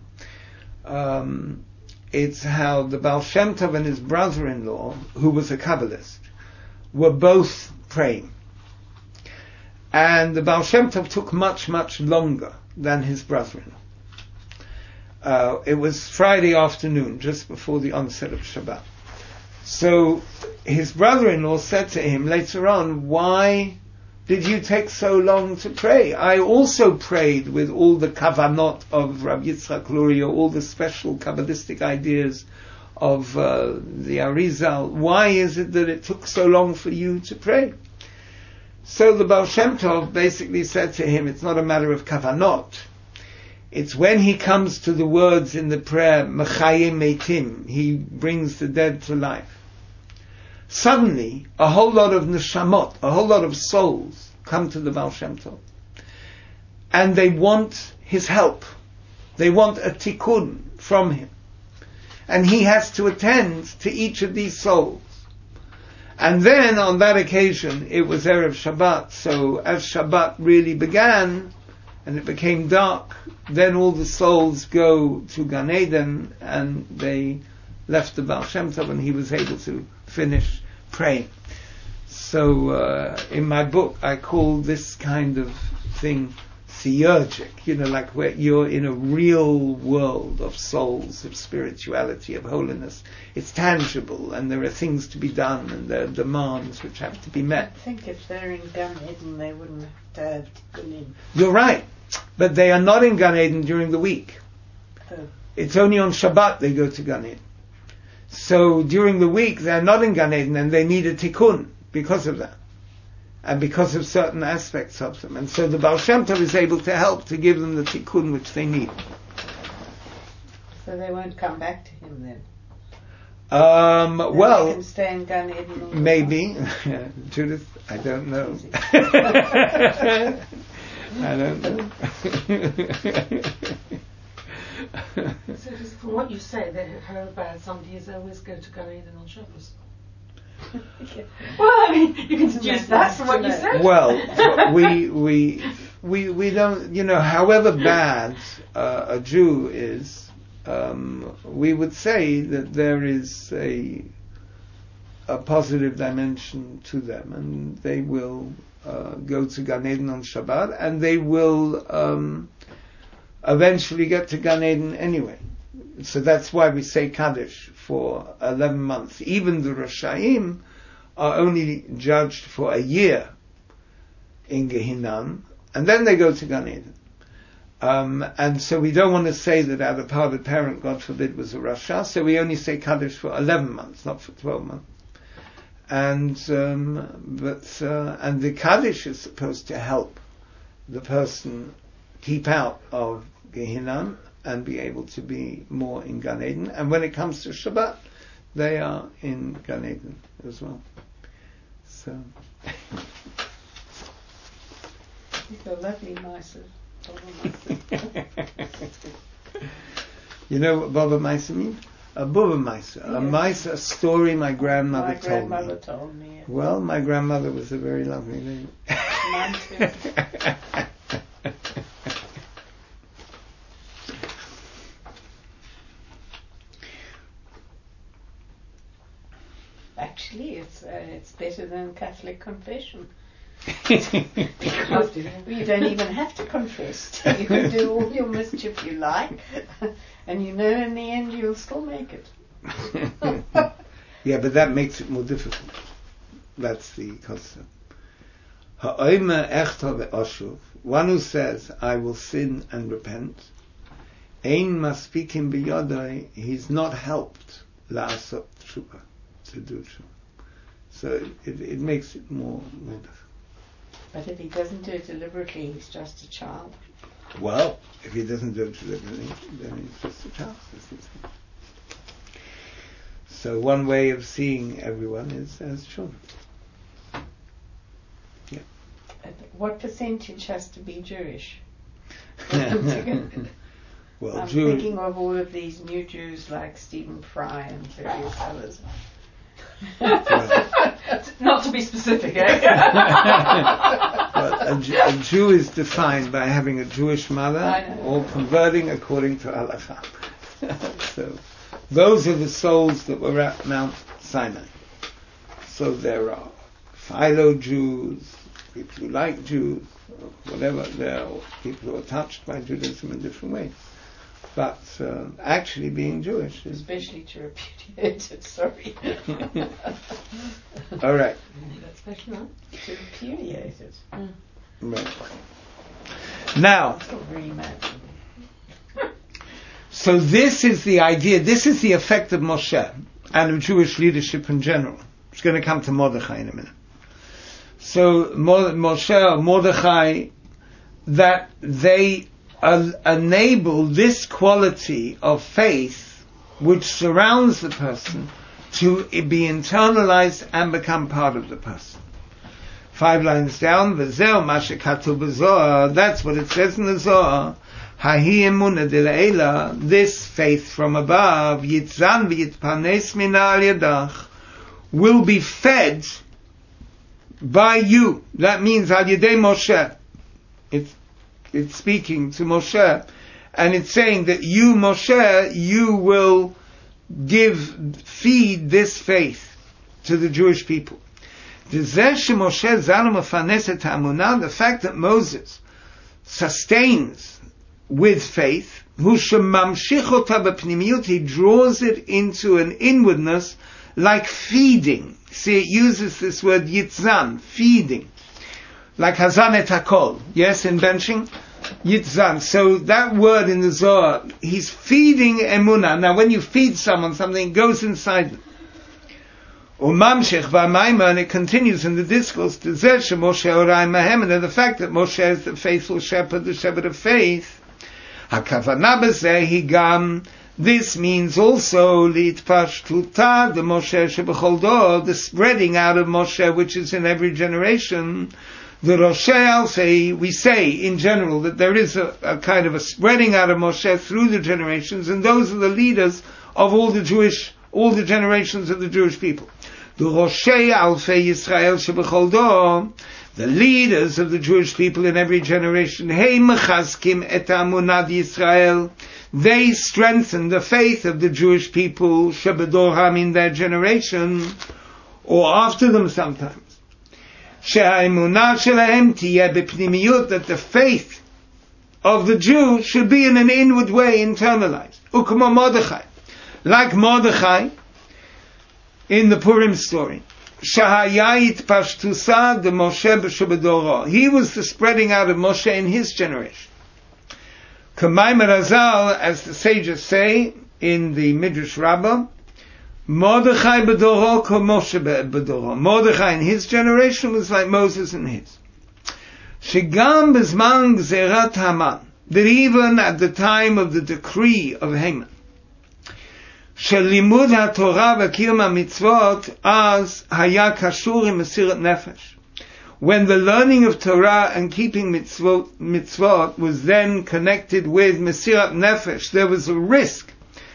It's how the Baal Shem Tov and his brother-in-law, who was a Kabbalist, were both praying. And the Baal Shem Tov took much, much longer than his brother-in-law. It was Friday afternoon, just before the onset of Shabbat. So his brother-in-law said to him later on, "Why did you take so long to pray? I also prayed with all the kavanot of Rabbi Yitzchak Luria, all the special Kabbalistic ideas of the Arizal. Why is it that it took so long for you to pray?" So the Baal Shem Tov basically said to him, it's not a matter of kavanot. It's when he comes to the words in the prayer, Mechayim Meitim, he brings the dead to life. Suddenly, a whole lot of neshamot, a whole lot of souls come to the Baal Shem Tov. And they want his help. They want a tikkun from him. And he has to attend to each of these souls. And then on that occasion, it was Erev Shabbat, so as Shabbat really began, and it became dark, then all the souls go to Gan Eden, and they left the Baal Shem Tov, and he was able to finish praying. So in my book, I call this kind of thing theurgic, like where you're in a real world of souls, of spirituality, of holiness. It's tangible, and there are things to be done, and there are demands which have to be met. I think if they're in Gan Eden, they wouldn't have to have Tikkunim. You're right, but they are not in Gan Eden during the week. Oh. it's only on Shabbat they go to Gan Eden. So during the week they're not in Gan Eden and they need a tikkun because of that. And because of certain aspects of them. And so the Baal Shem Tov is able to help to give them the tikkun which they need. So they won't come back to him then? Well, they can stay in Gan Eden all the maybe. Judith, I don't know. I don't know. So just from what you say, they heard about somebody is always go to Gan Eden on Shabbos. Well, I mean, you can deduce that from what you said. Well, we don't, however bad a Jew is, we would say that there is a positive dimension to them, and they will go to Gan Eden on Shabbat, and they will eventually get to Gan Eden anyway. So that's why we say Kaddish for 11 months. Even the Rasha'im are only judged for a year in Gehinnom, and then they go to Gan Eden. And so we don't want to say that our departed parent, God forbid, was a Rasha, so we only say Kaddish for 11 months, not for 12 months. And the Kaddish is supposed to help the person keep out of Gehinnom and be able to be more in Gan Eden. And when it comes to Shabbat, they are in Gan Eden as well. So. You're lovely, Maisa. You know what Baba Maisa means? A Baba Maisa. A Maisa, a story my grandmother told me. Yeah. Well, my grandmother was a very lovely lady. Mine too. Actually, it's better than Catholic confession. Because you don't even have to confess. You can do all your mischief you like, and in the end you'll still make it. Yeah, but that makes it more difficult. That's the concept. Ha'omer echta ve'oshuv, one who says, I will sin and repent, ein maspikim biyodai, he's not helped la'asot tshuva, to do tshuva. So it makes it more difficult. But if he doesn't do it deliberately, he's just a child. Well, if he doesn't do it deliberately, then he's just a child. So one way of seeing everyone is as children. Yeah. What percentage has to be Jewish? Well, I'm thinking of all of these new Jews like Stephen Fry and various others. Not to be specific, eh? Well, a Jew is defined by having a Jewish mother or converting according to Halakha. So those are the souls that were at Mount Sinai. So there are Philo Jews, people who like Jews, or whatever. There are people who are touched by Judaism in different ways. But actually being Jewish is... Especially to repudiate it, sorry. All right. To repudiate it. Right. Now, so this is the idea, this is the effect of Moshe and of Jewish leadership in general. It's going to come to Mordechai in a minute. So Moshe or Mordechai, that they enable this quality of faith which surrounds the person to be internalized and become part of the person. 5 lines down, V'zeh Mashe Katuv b'Zohar, that's what it says in the Zohar, Hahi Emunah D'Le'ela, this faith from above, Yitzan v'yitpanes mina al yadach, will be fed by you. That means Al Yedei Moshe. It's speaking to Moshe, and it's saying that you, Moshe, you will feed this faith to the Jewish people. The fact that Moses sustains with faith, he draws it into an inwardness like feeding. See, it uses this word yitzan, feeding. Like hazan et hakol. Yes, in benching, Yitzan. So that word in the Zohar, he's feeding emunah. Now when you feed someone, something goes inside them. Umamshech v'amayma, and it continues in the discourse, the fact that Moshe is the faithful shepherd, the shepherd of faith. Hakavanah b'zeh higam. This means also litpashtuta, the Moshe shebechol dor, the spreading out of Moshe, which is in every generation. The Roshei Alfei, we say in general that there is a kind of a spreading out of Moshe through the generations, and those are the leaders of all the generations of the Jewish people. The Roshei Alfei Yisrael shebechol dor, the leaders of the Jewish people in every generation, Hei mechazkim et amunad Yisrael, they strengthen the faith of the Jewish people, shebedorham, in their generation, or after them sometimes. She'ha'emunah shelahem tiyeh b'pnimiyut, that the faith of the Jew should be in an inward way, internalized. Ukmo Mordechai, like Mordechai in the Purim story. Shahayait pashtusa de Moshe b'shebedoro. He was the spreading out of Moshe in his generation. K'mayim Razal, as the sages say in the Midrash Rabbah, Mordechai b'doro ko Moshe b'doro. Mordechai in his generation was like Moses in his. Shegam b'zman gzerat Haman, that even at the time of the decree of Haman, shelimud haTorah v'kiyum hamitzvot az haya kashur im mesirat nefesh. When the learning of Torah and keeping mitzvot was then connected with mesirat nefesh, there was a risk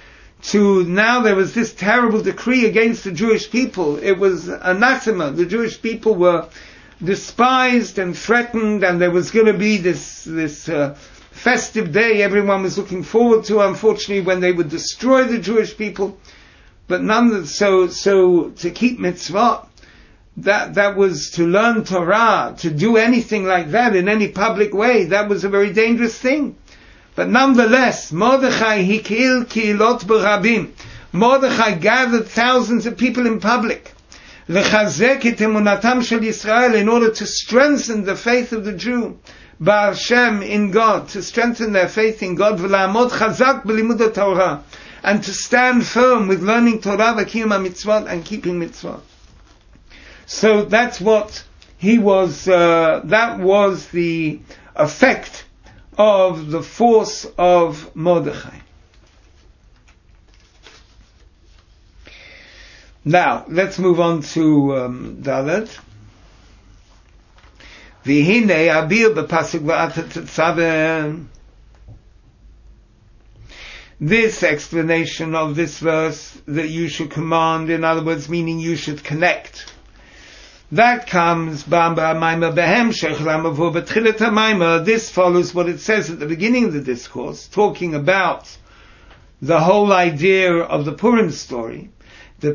now there was this terrible decree against the Jewish people. It was anathema. The Jewish people were despised and threatened, and there was going to be this festive day everyone was looking forward to, unfortunately, when they would destroy the Jewish people. But so to keep mitzvot, that was to learn Torah, to do anything like that in any public way, that was a very dangerous thing. But nonetheless, Mordechai hikil kiilot b'rabim. Mordechai gathered thousands of people in public. Lechazek et emunatam shel Yisrael, in order to strengthen the faith of the Jew. Ba'Hashem, in God, to strengthen their faith in God. V'la'amod chazak b'limud Torah, and to stand firm with learning Torah v'kiyum mitzvot and keeping mitzvot. So that's what he was. That was the effect of the force of Mordechai. Now, let's move on to Dalet. V'hinei abir b'pasuk v'ata tetzaveh. This explanation of this verse, that you should command, in other words, meaning you should connect. That comes, this follows what it says at the beginning of the discourse, talking about the whole idea of the Purim story. The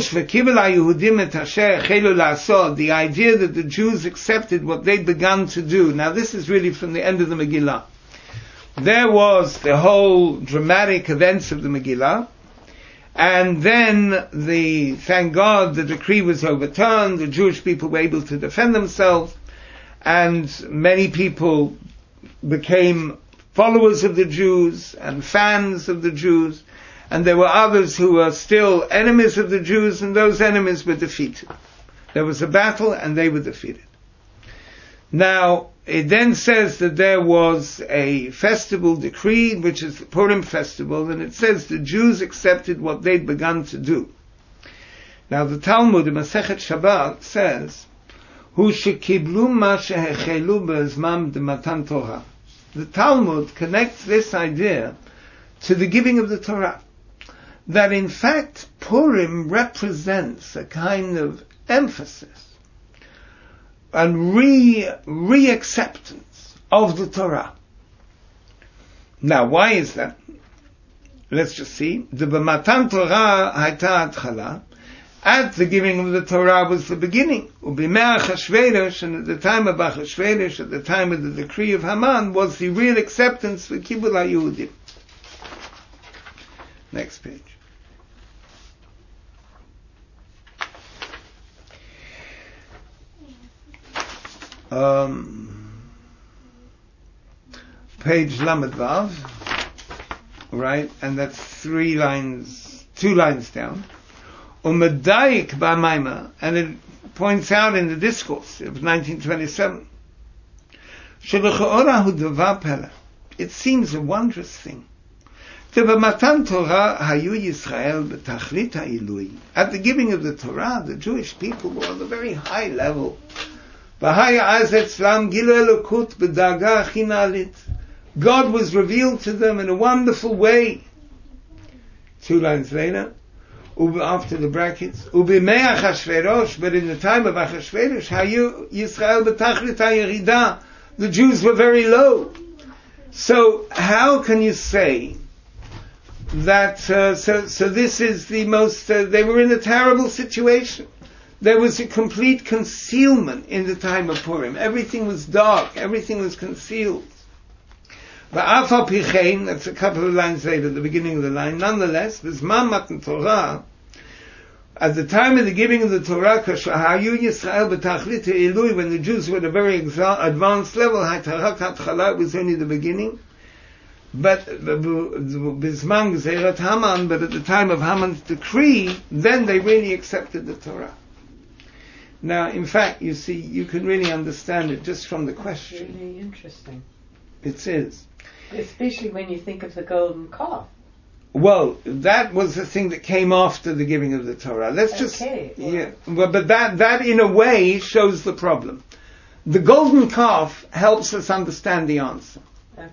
idea that the Jews accepted what they'd begun to do. Now this is really from the end of the Megillah. There was the whole dramatic events of the Megillah, and then thank God, the decree was overturned, the Jewish people were able to defend themselves, and many people became followers of the Jews and fans of the Jews, and there were others who were still enemies of the Jews, and those enemies were defeated. There was a battle, and they were defeated. Now, it then says that there was a festival decreed, which is the Purim festival, and it says the Jews accepted what they'd begun to do. Now the Talmud in Masechet Shabbat says, "Hu shekiblu ma shehechelu be'zman dematan Torah." The Talmud connects this idea to the giving of the Torah. That in fact Purim represents a kind of emphasis and re-acceptance of the Torah. Now, why is that? Let's just see. The b'matan Torah hayta atchala. At the giving of the Torah was the beginning. Ubimei Achashverosh, and at the time of Achashverosh, at the time of the decree of Haman, was the real acceptance for Kibbul HaYehudim. Next page. page Lamed Vav, right, and that's 2 lines down. Umedayik ba'maima, and it points out in the discourse of 1927, Shelechaora hu davar pele. It seems a wondrous thing. Matan Torah hayu Yisrael b'tachlit ha'ilui. At the giving of the Torah, the Jewish people were on a very high level. V'haya az etzlam gilu elokut b'daga chinalit. God was revealed to them in a wonderful way. 2 lines later, after the brackets, Ubimei Achashverosh, but in the time of Achashverosh, hayu Yisrael b'tachlit ha'yerida. The Jews were very low. So how can you say that, so this is the most, they were in a terrible situation. There was a complete concealment in the time of Purim. Everything was dark, everything was concealed. V'afal pichein, that's a couple of lines later, the beginning of the line, nonetheless, B'zman Matan Torah, at the time of the giving of the Torah, Hayu Yisrael b'tachlit ha'ilui, when the Jews were at a very advanced level, ha'tarak ha'tchala, it was only the beginning. But Bisman Gzeirat Haman, but at the time of Haman's decree, then they really accepted the Torah. Now, in fact, you see, you can really understand it just from the question. That's really interesting. It is. Especially when you think of the golden calf. Well, that was the thing that came after the giving of the Torah. But that in a way shows the problem. The golden calf helps us understand the answer. Okay.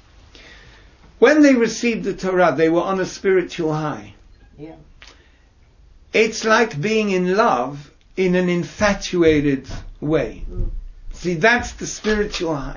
When they received the Torah, they were on a spiritual high. Yeah. It's like being in love in an infatuated way. See, that's the spiritual high.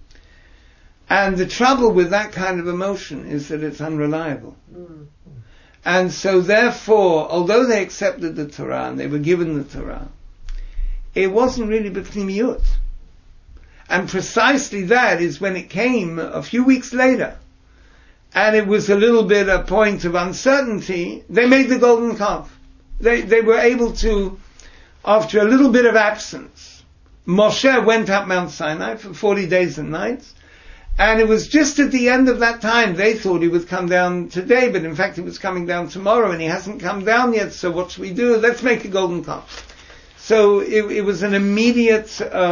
And the trouble with that kind of emotion is that it's unreliable. And so therefore, although they accepted the Torah and they were given the Torah, it wasn't really b'pnimiyut. And precisely that is when it came a few weeks later, and it was a little bit a point of uncertainty, they made the golden calf. They were able to, after a little bit of absence, Moshe went up Mount Sinai for 40 days and nights, and it was just at the end of that time, they thought he would come down today, but in fact he was coming down tomorrow, and he hasn't come down yet, so what should we do? Let's make a golden calf. So it was an immediate,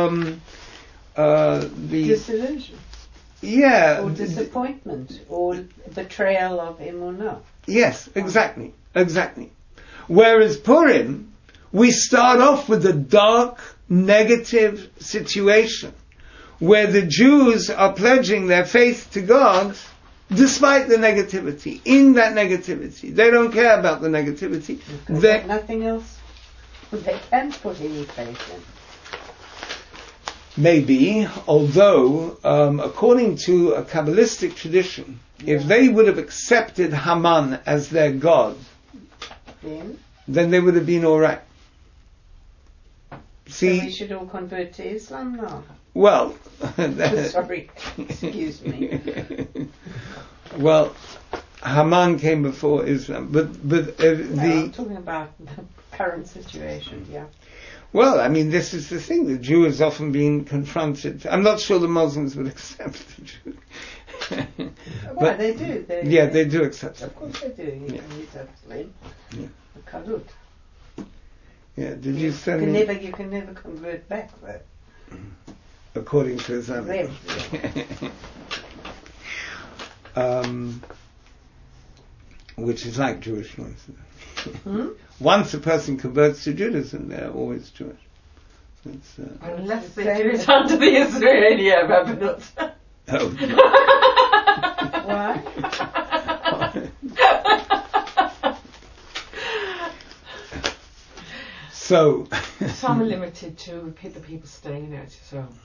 disillusion. Yeah. Or disappointment, or betrayal of emunah. Yes, exactly. Whereas Purim, we start off with a dark, negative situation, where the Jews are pledging their faith to God, despite the negativity. In that negativity. They don't care about the negativity. There's nothing else they can put any faith in. Maybe, although, according to a Kabbalistic tradition, if they would have accepted Haman as their god, then they would have been alright. See, so we should all convert to Islam now? Well, sorry, excuse me. Well, Haman came before Islam, but I'm talking about the current situation, yeah. Well, I mean, this is the thing. The Jew is often being confronted. I'm not sure the Muslims would accept the Jew. Well, they do. They do accept it. Of course they do. You can the kalut. Yeah, did you send me? You can never convert back, though. According to Islam. Which is like Jewish ones. Once a person converts to Judaism, they're always Jewish. Unless they do it under the Israeli rabbinate. Oh. Why? So. Some are limited to the people staying in Eretz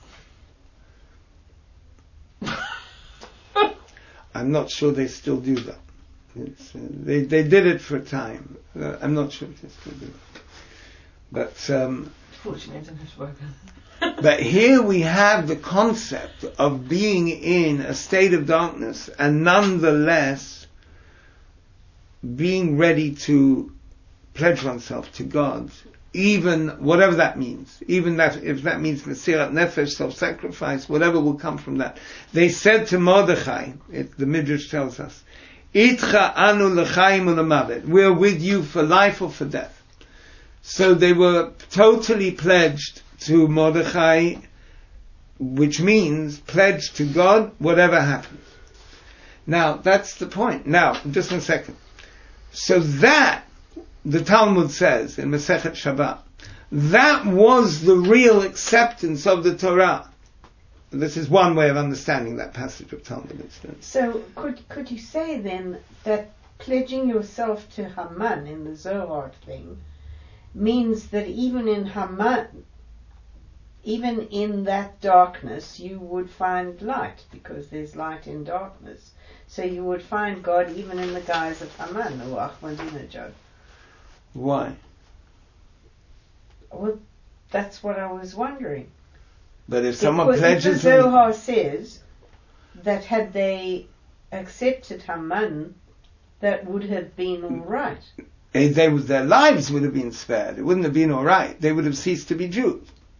Yisrael. I'm not sure they still do that. They did it for a time. I'm not sure if they still do it. But fortunately, it doesn't work. But here we have the concept of being in a state of darkness and nonetheless being ready to pledge oneself to God even whatever that means, even that if that means Mesirat Nefesh, self-sacrifice, whatever will come from that. They said to Mordechai, the Midrash tells us, Itcha anu l'chaim u'l'mavet. We're with you for life or for death. So they were totally pledged to Mordechai, which means pledged to God, whatever happens. Now, that's the point. Now, just a second. So that, the Talmud says in Masechet Shabbat, that was the real acceptance of the Torah. This is one way of understanding that passage of Talmud. So, could you say then that pledging yourself to Haman in the Zohar thing means that even in Haman, even in that darkness, you would find light, because there's light in darkness. So you would find God even in the guise of Haman or Ahmadinejad. Why? Well, that's what I was wondering. But if someone pledges... If the Zohar says that had they accepted Haman, that would have been all right. Their lives would have been spared. It wouldn't have been all right. They would have ceased to be Jews.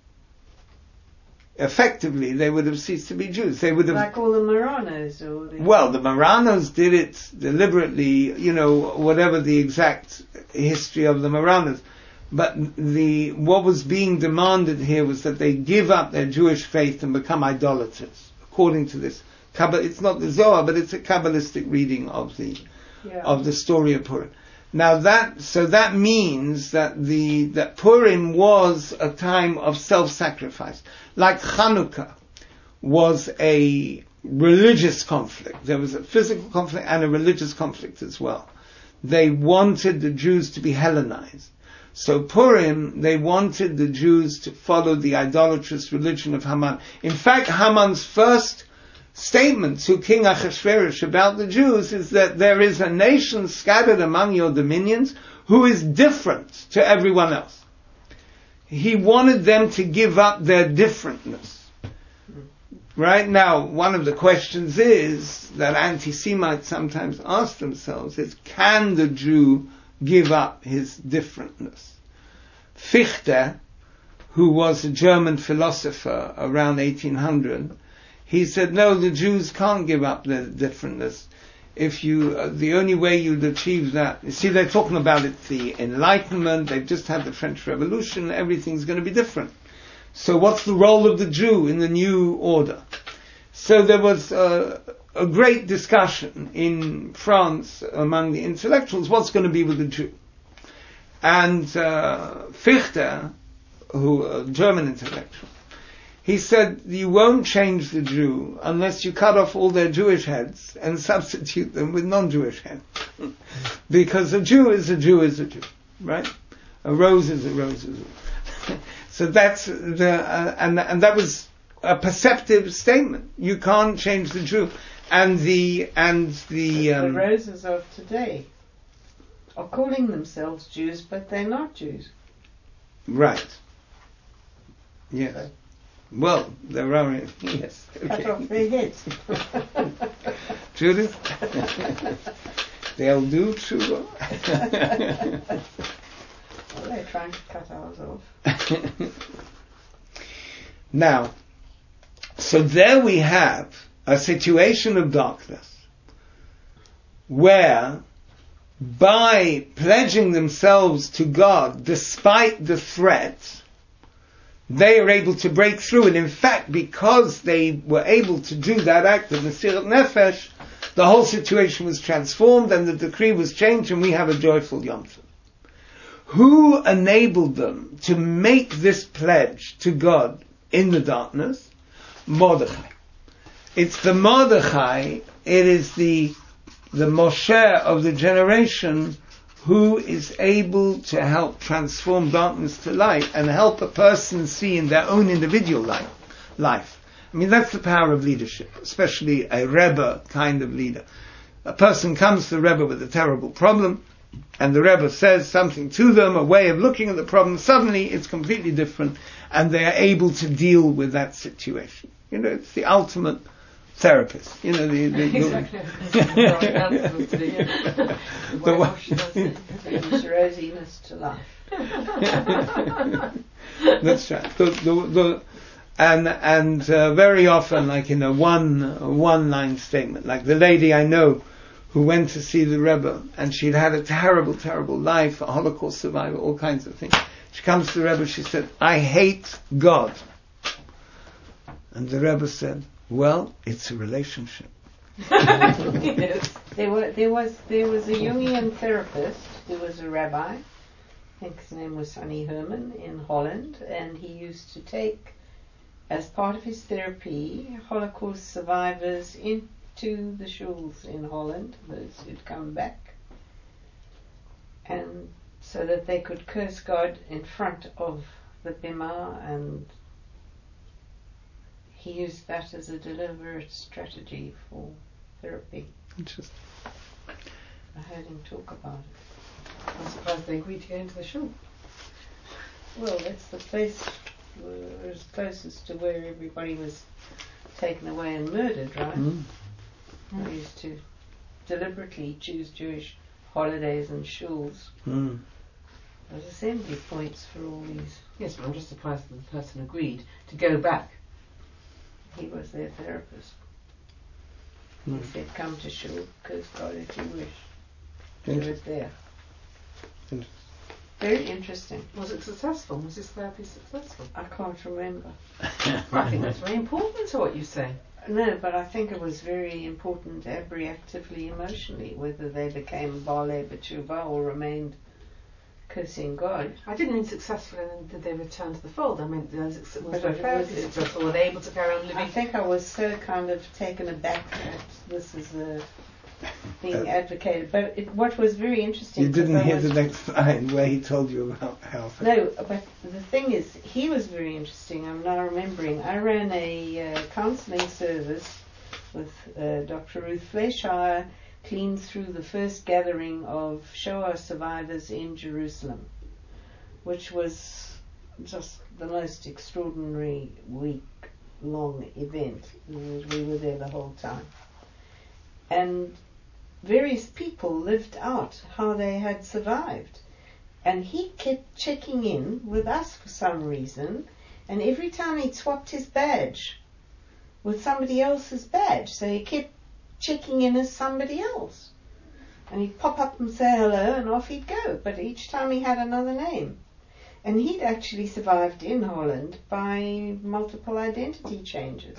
Effectively, they would have ceased to be Jews. They would have, like all the Marranos, or the... Well, the Marranos did it deliberately, whatever the exact history of the Marranos. But what was being demanded here was that they give up their Jewish faith and become idolaters, according to this. It's not the Zohar, but it's a Kabbalistic reading of the story of Purim. Now that means that Purim was a time of self-sacrifice. Like Chanukah was a religious conflict. There was a physical conflict and a religious conflict as well. They wanted the Jews to be Hellenized. So Purim, they wanted the Jews to follow the idolatrous religion of Haman. In fact, Haman's first statement to King Achashverosh about the Jews is that there is a nation scattered among your dominions who is different to everyone else. He wanted them to give up their differentness. Right now, one of the questions is that anti-Semites sometimes ask themselves is, can the Jew give up his differentness? Fichte, who was a German philosopher around 1800, he said, no, the Jews can't give up their differentness. The only way you'd achieve that, you see, they're talking about it, the Enlightenment, they've just had the French Revolution, everything's going to be different. So what's the role of the Jew in the new order? So there was a great discussion in France among the intellectuals, what's going to be with the Jew? And Fichte, a German intellectual, he said, you won't change the Jew unless you cut off all their Jewish heads and substitute them with non-Jewish heads. Because a Jew is a Jew is a Jew, right? A rose is a rose is a rose. So that's and that was a perceptive statement. You can't change the Jew. And the roses of today are calling themselves Jews, but they're not Jews. Right. Yes. Okay. Well, there are, yes. Okay. Cut off their heads. Judith? They'll do too. Well, they're trying to cut ours off. Now, so there we have a situation of darkness where by pledging themselves to God despite the threat, they are able to break through. And in fact, because they were able to do that act of Mesirat Nefesh, the whole situation was transformed and the decree was changed, and we have a joyful Yom Tov. Who enabled them to make this pledge to God in the darkness? Mordechai. It's the Mordechai, it is the Moshe of the generation who is able to help transform darkness to light and help a person see in their own individual life. I mean, that's the power of leadership, especially a Rebbe kind of leader. A person comes to the Rebbe with a terrible problem, and the Rebbe says something to them, a way of looking at the problem, suddenly it's completely different, and they are able to deal with that situation. It's the ultimate therapist. You know, Exactly. Brings rosiness to life. That's right. And very often, like in a one-line statement, like the lady I know who went to see the Rebbe, and she'd had a terrible, terrible life, a Holocaust survivor, all kinds of things. She comes to the Rebbe, she said, "I hate God." And the Rebbe said, "Well, it's a relationship." Yes. There was a Jungian therapist who was a rabbi. I think his name was Sonny Herman in Holland, and he used to take, as part of his therapy, Holocaust survivors into the shuls in Holland, those who'd come back, and so that they could curse God in front of the bima, and he used that as a deliberate strategy for therapy. Interesting. I heard him talk about it. I'm surprised they agreed to go into the shul. Well, that's the place where was closest to where everybody was taken away and murdered, right? They used to deliberately choose Jewish holidays and shuls as assembly points for all these. Yes, but I'm just surprised that the person agreed to go back. He was their therapist. He said, "Come to shul, curse God if you wish." He was there. Very interesting. Was it successful? Was this therapy successful? I can't remember. I think that's very important to what you say. No, but I think it was very important reactively, emotionally, whether they became Baalei B'tshuva or remained cursing God. I didn't mean successful and did they return to the fold. I meant was But their it therapy was- successful? Were they able to carry on living? I think I was so kind of taken aback that this is being advocated. But what was very interesting... You didn't because I hear was- the next line where he told you about health. No, but the thing is, he was very interesting. I'm now remembering. I ran a counselling service with Dr. Ruth Fleischheimer, clean through the first gathering of Shoah survivors in Jerusalem, which was just the most extraordinary week-long event. We were there the whole time. And various people lived out how they had survived. And he kept checking in with us for some reason, and every time he'd swapped his badge with somebody else's badge, so he kept checking in as somebody else. And he'd pop up and say hello, and off he'd go, but each time he had another name. And he'd actually survived in Holland by multiple identity changes.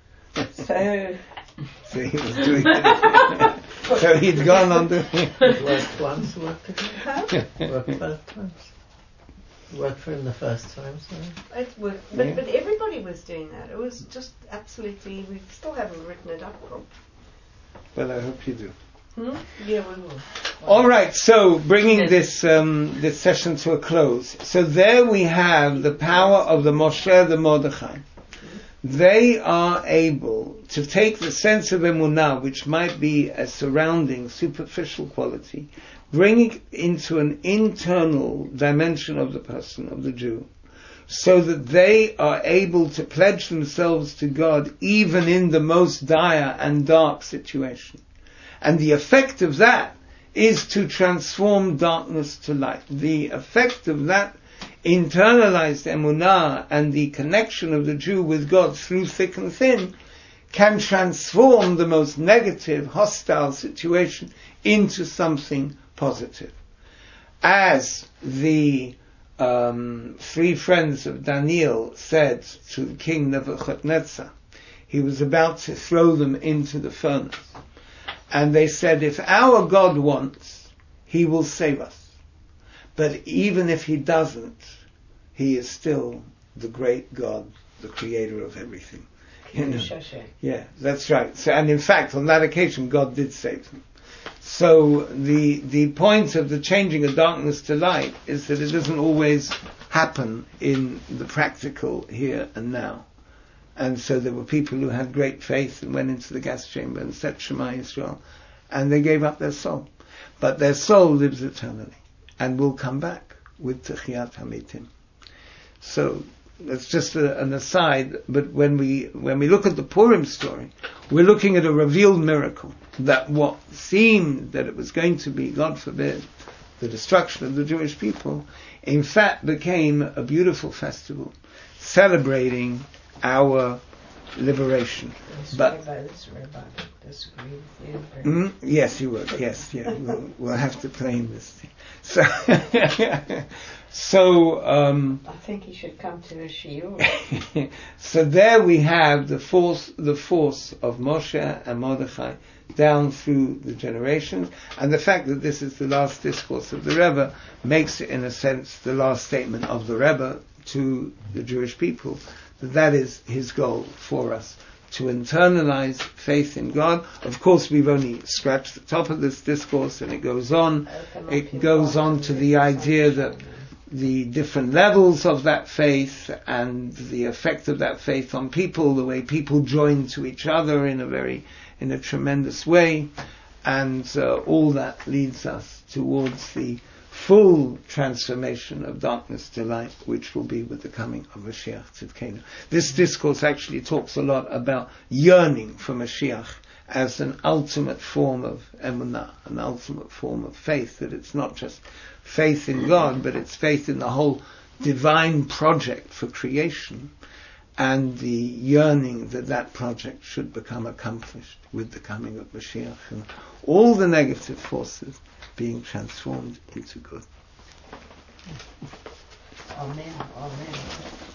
So he was doing it. So he'd gone on doing it. Worked once, worked again. Worked both times. Worked for him the first time, so. it worked. But everybody was doing that. It was just absolutely, we still haven't written it up properly. But I hope you do. Yeah, we will. All right, so bringing this session to a close. So there we have the power of the Moshe, the Mordechai. They are able to take the sense of emunah, which might be a surrounding, superficial quality, bring it into an internal dimension of the person, of the Jew, so that they are able to pledge themselves to God even in the most dire and dark situation. And the effect of that is to transform darkness to light. The effect of that internalized emunah and the connection of the Jew with God through thick and thin can transform the most negative, hostile situation into something positive. As the three friends of Daniel said to King Nebuchadnezzar, he was about to throw them into the furnace. And they said, if our God wants, he will save us. But even if he doesn't, he is still the great God, the creator of everything. You know? Yeah, that's right. So, and in fact, on that occasion, God did save them. So the point of the changing of darkness to light is that it doesn't always happen in the practical here and now. And so there were people who had great faith and went into the gas chamber and said Shema Yisrael, and they gave up their soul. But their soul lives eternally and will come back with Techiyat Hamitim. So that's just an aside, but when we look at the Purim story, we're looking at a revealed miracle, that what seemed that it was going to be, God forbid, the destruction of the Jewish people, in fact became a beautiful festival, celebrating our liberation. This rabbi disagree with you. Yes, you would. Yes, yeah. We'll have to claim this. So, I think he should come to a shiur. So there we have the force of Moshe and Mordechai down through the generations, and the fact that this is the last discourse of the Rebbe makes it, in a sense, the last statement of the Rebbe to the Jewish people. That is his goal for us, to internalize faith in God. Of course, we've only scratched the top of this discourse, and it goes on. It goes on to the idea that the different levels of that faith and the effect of that faith on people, the way people join to each other in a tremendous way, and all that leads us towards the full transformation of darkness to light, which will be with the coming of Mashiach Tzidkenu. This discourse actually talks a lot about yearning for Mashiach as an ultimate form of emunah, an ultimate form of faith, that it's not just faith in God, but it's faith in the whole divine project for creation, and the yearning that project should become accomplished with the coming of Mashiach, and all the negative forces being transformed into good. Amen. Amen.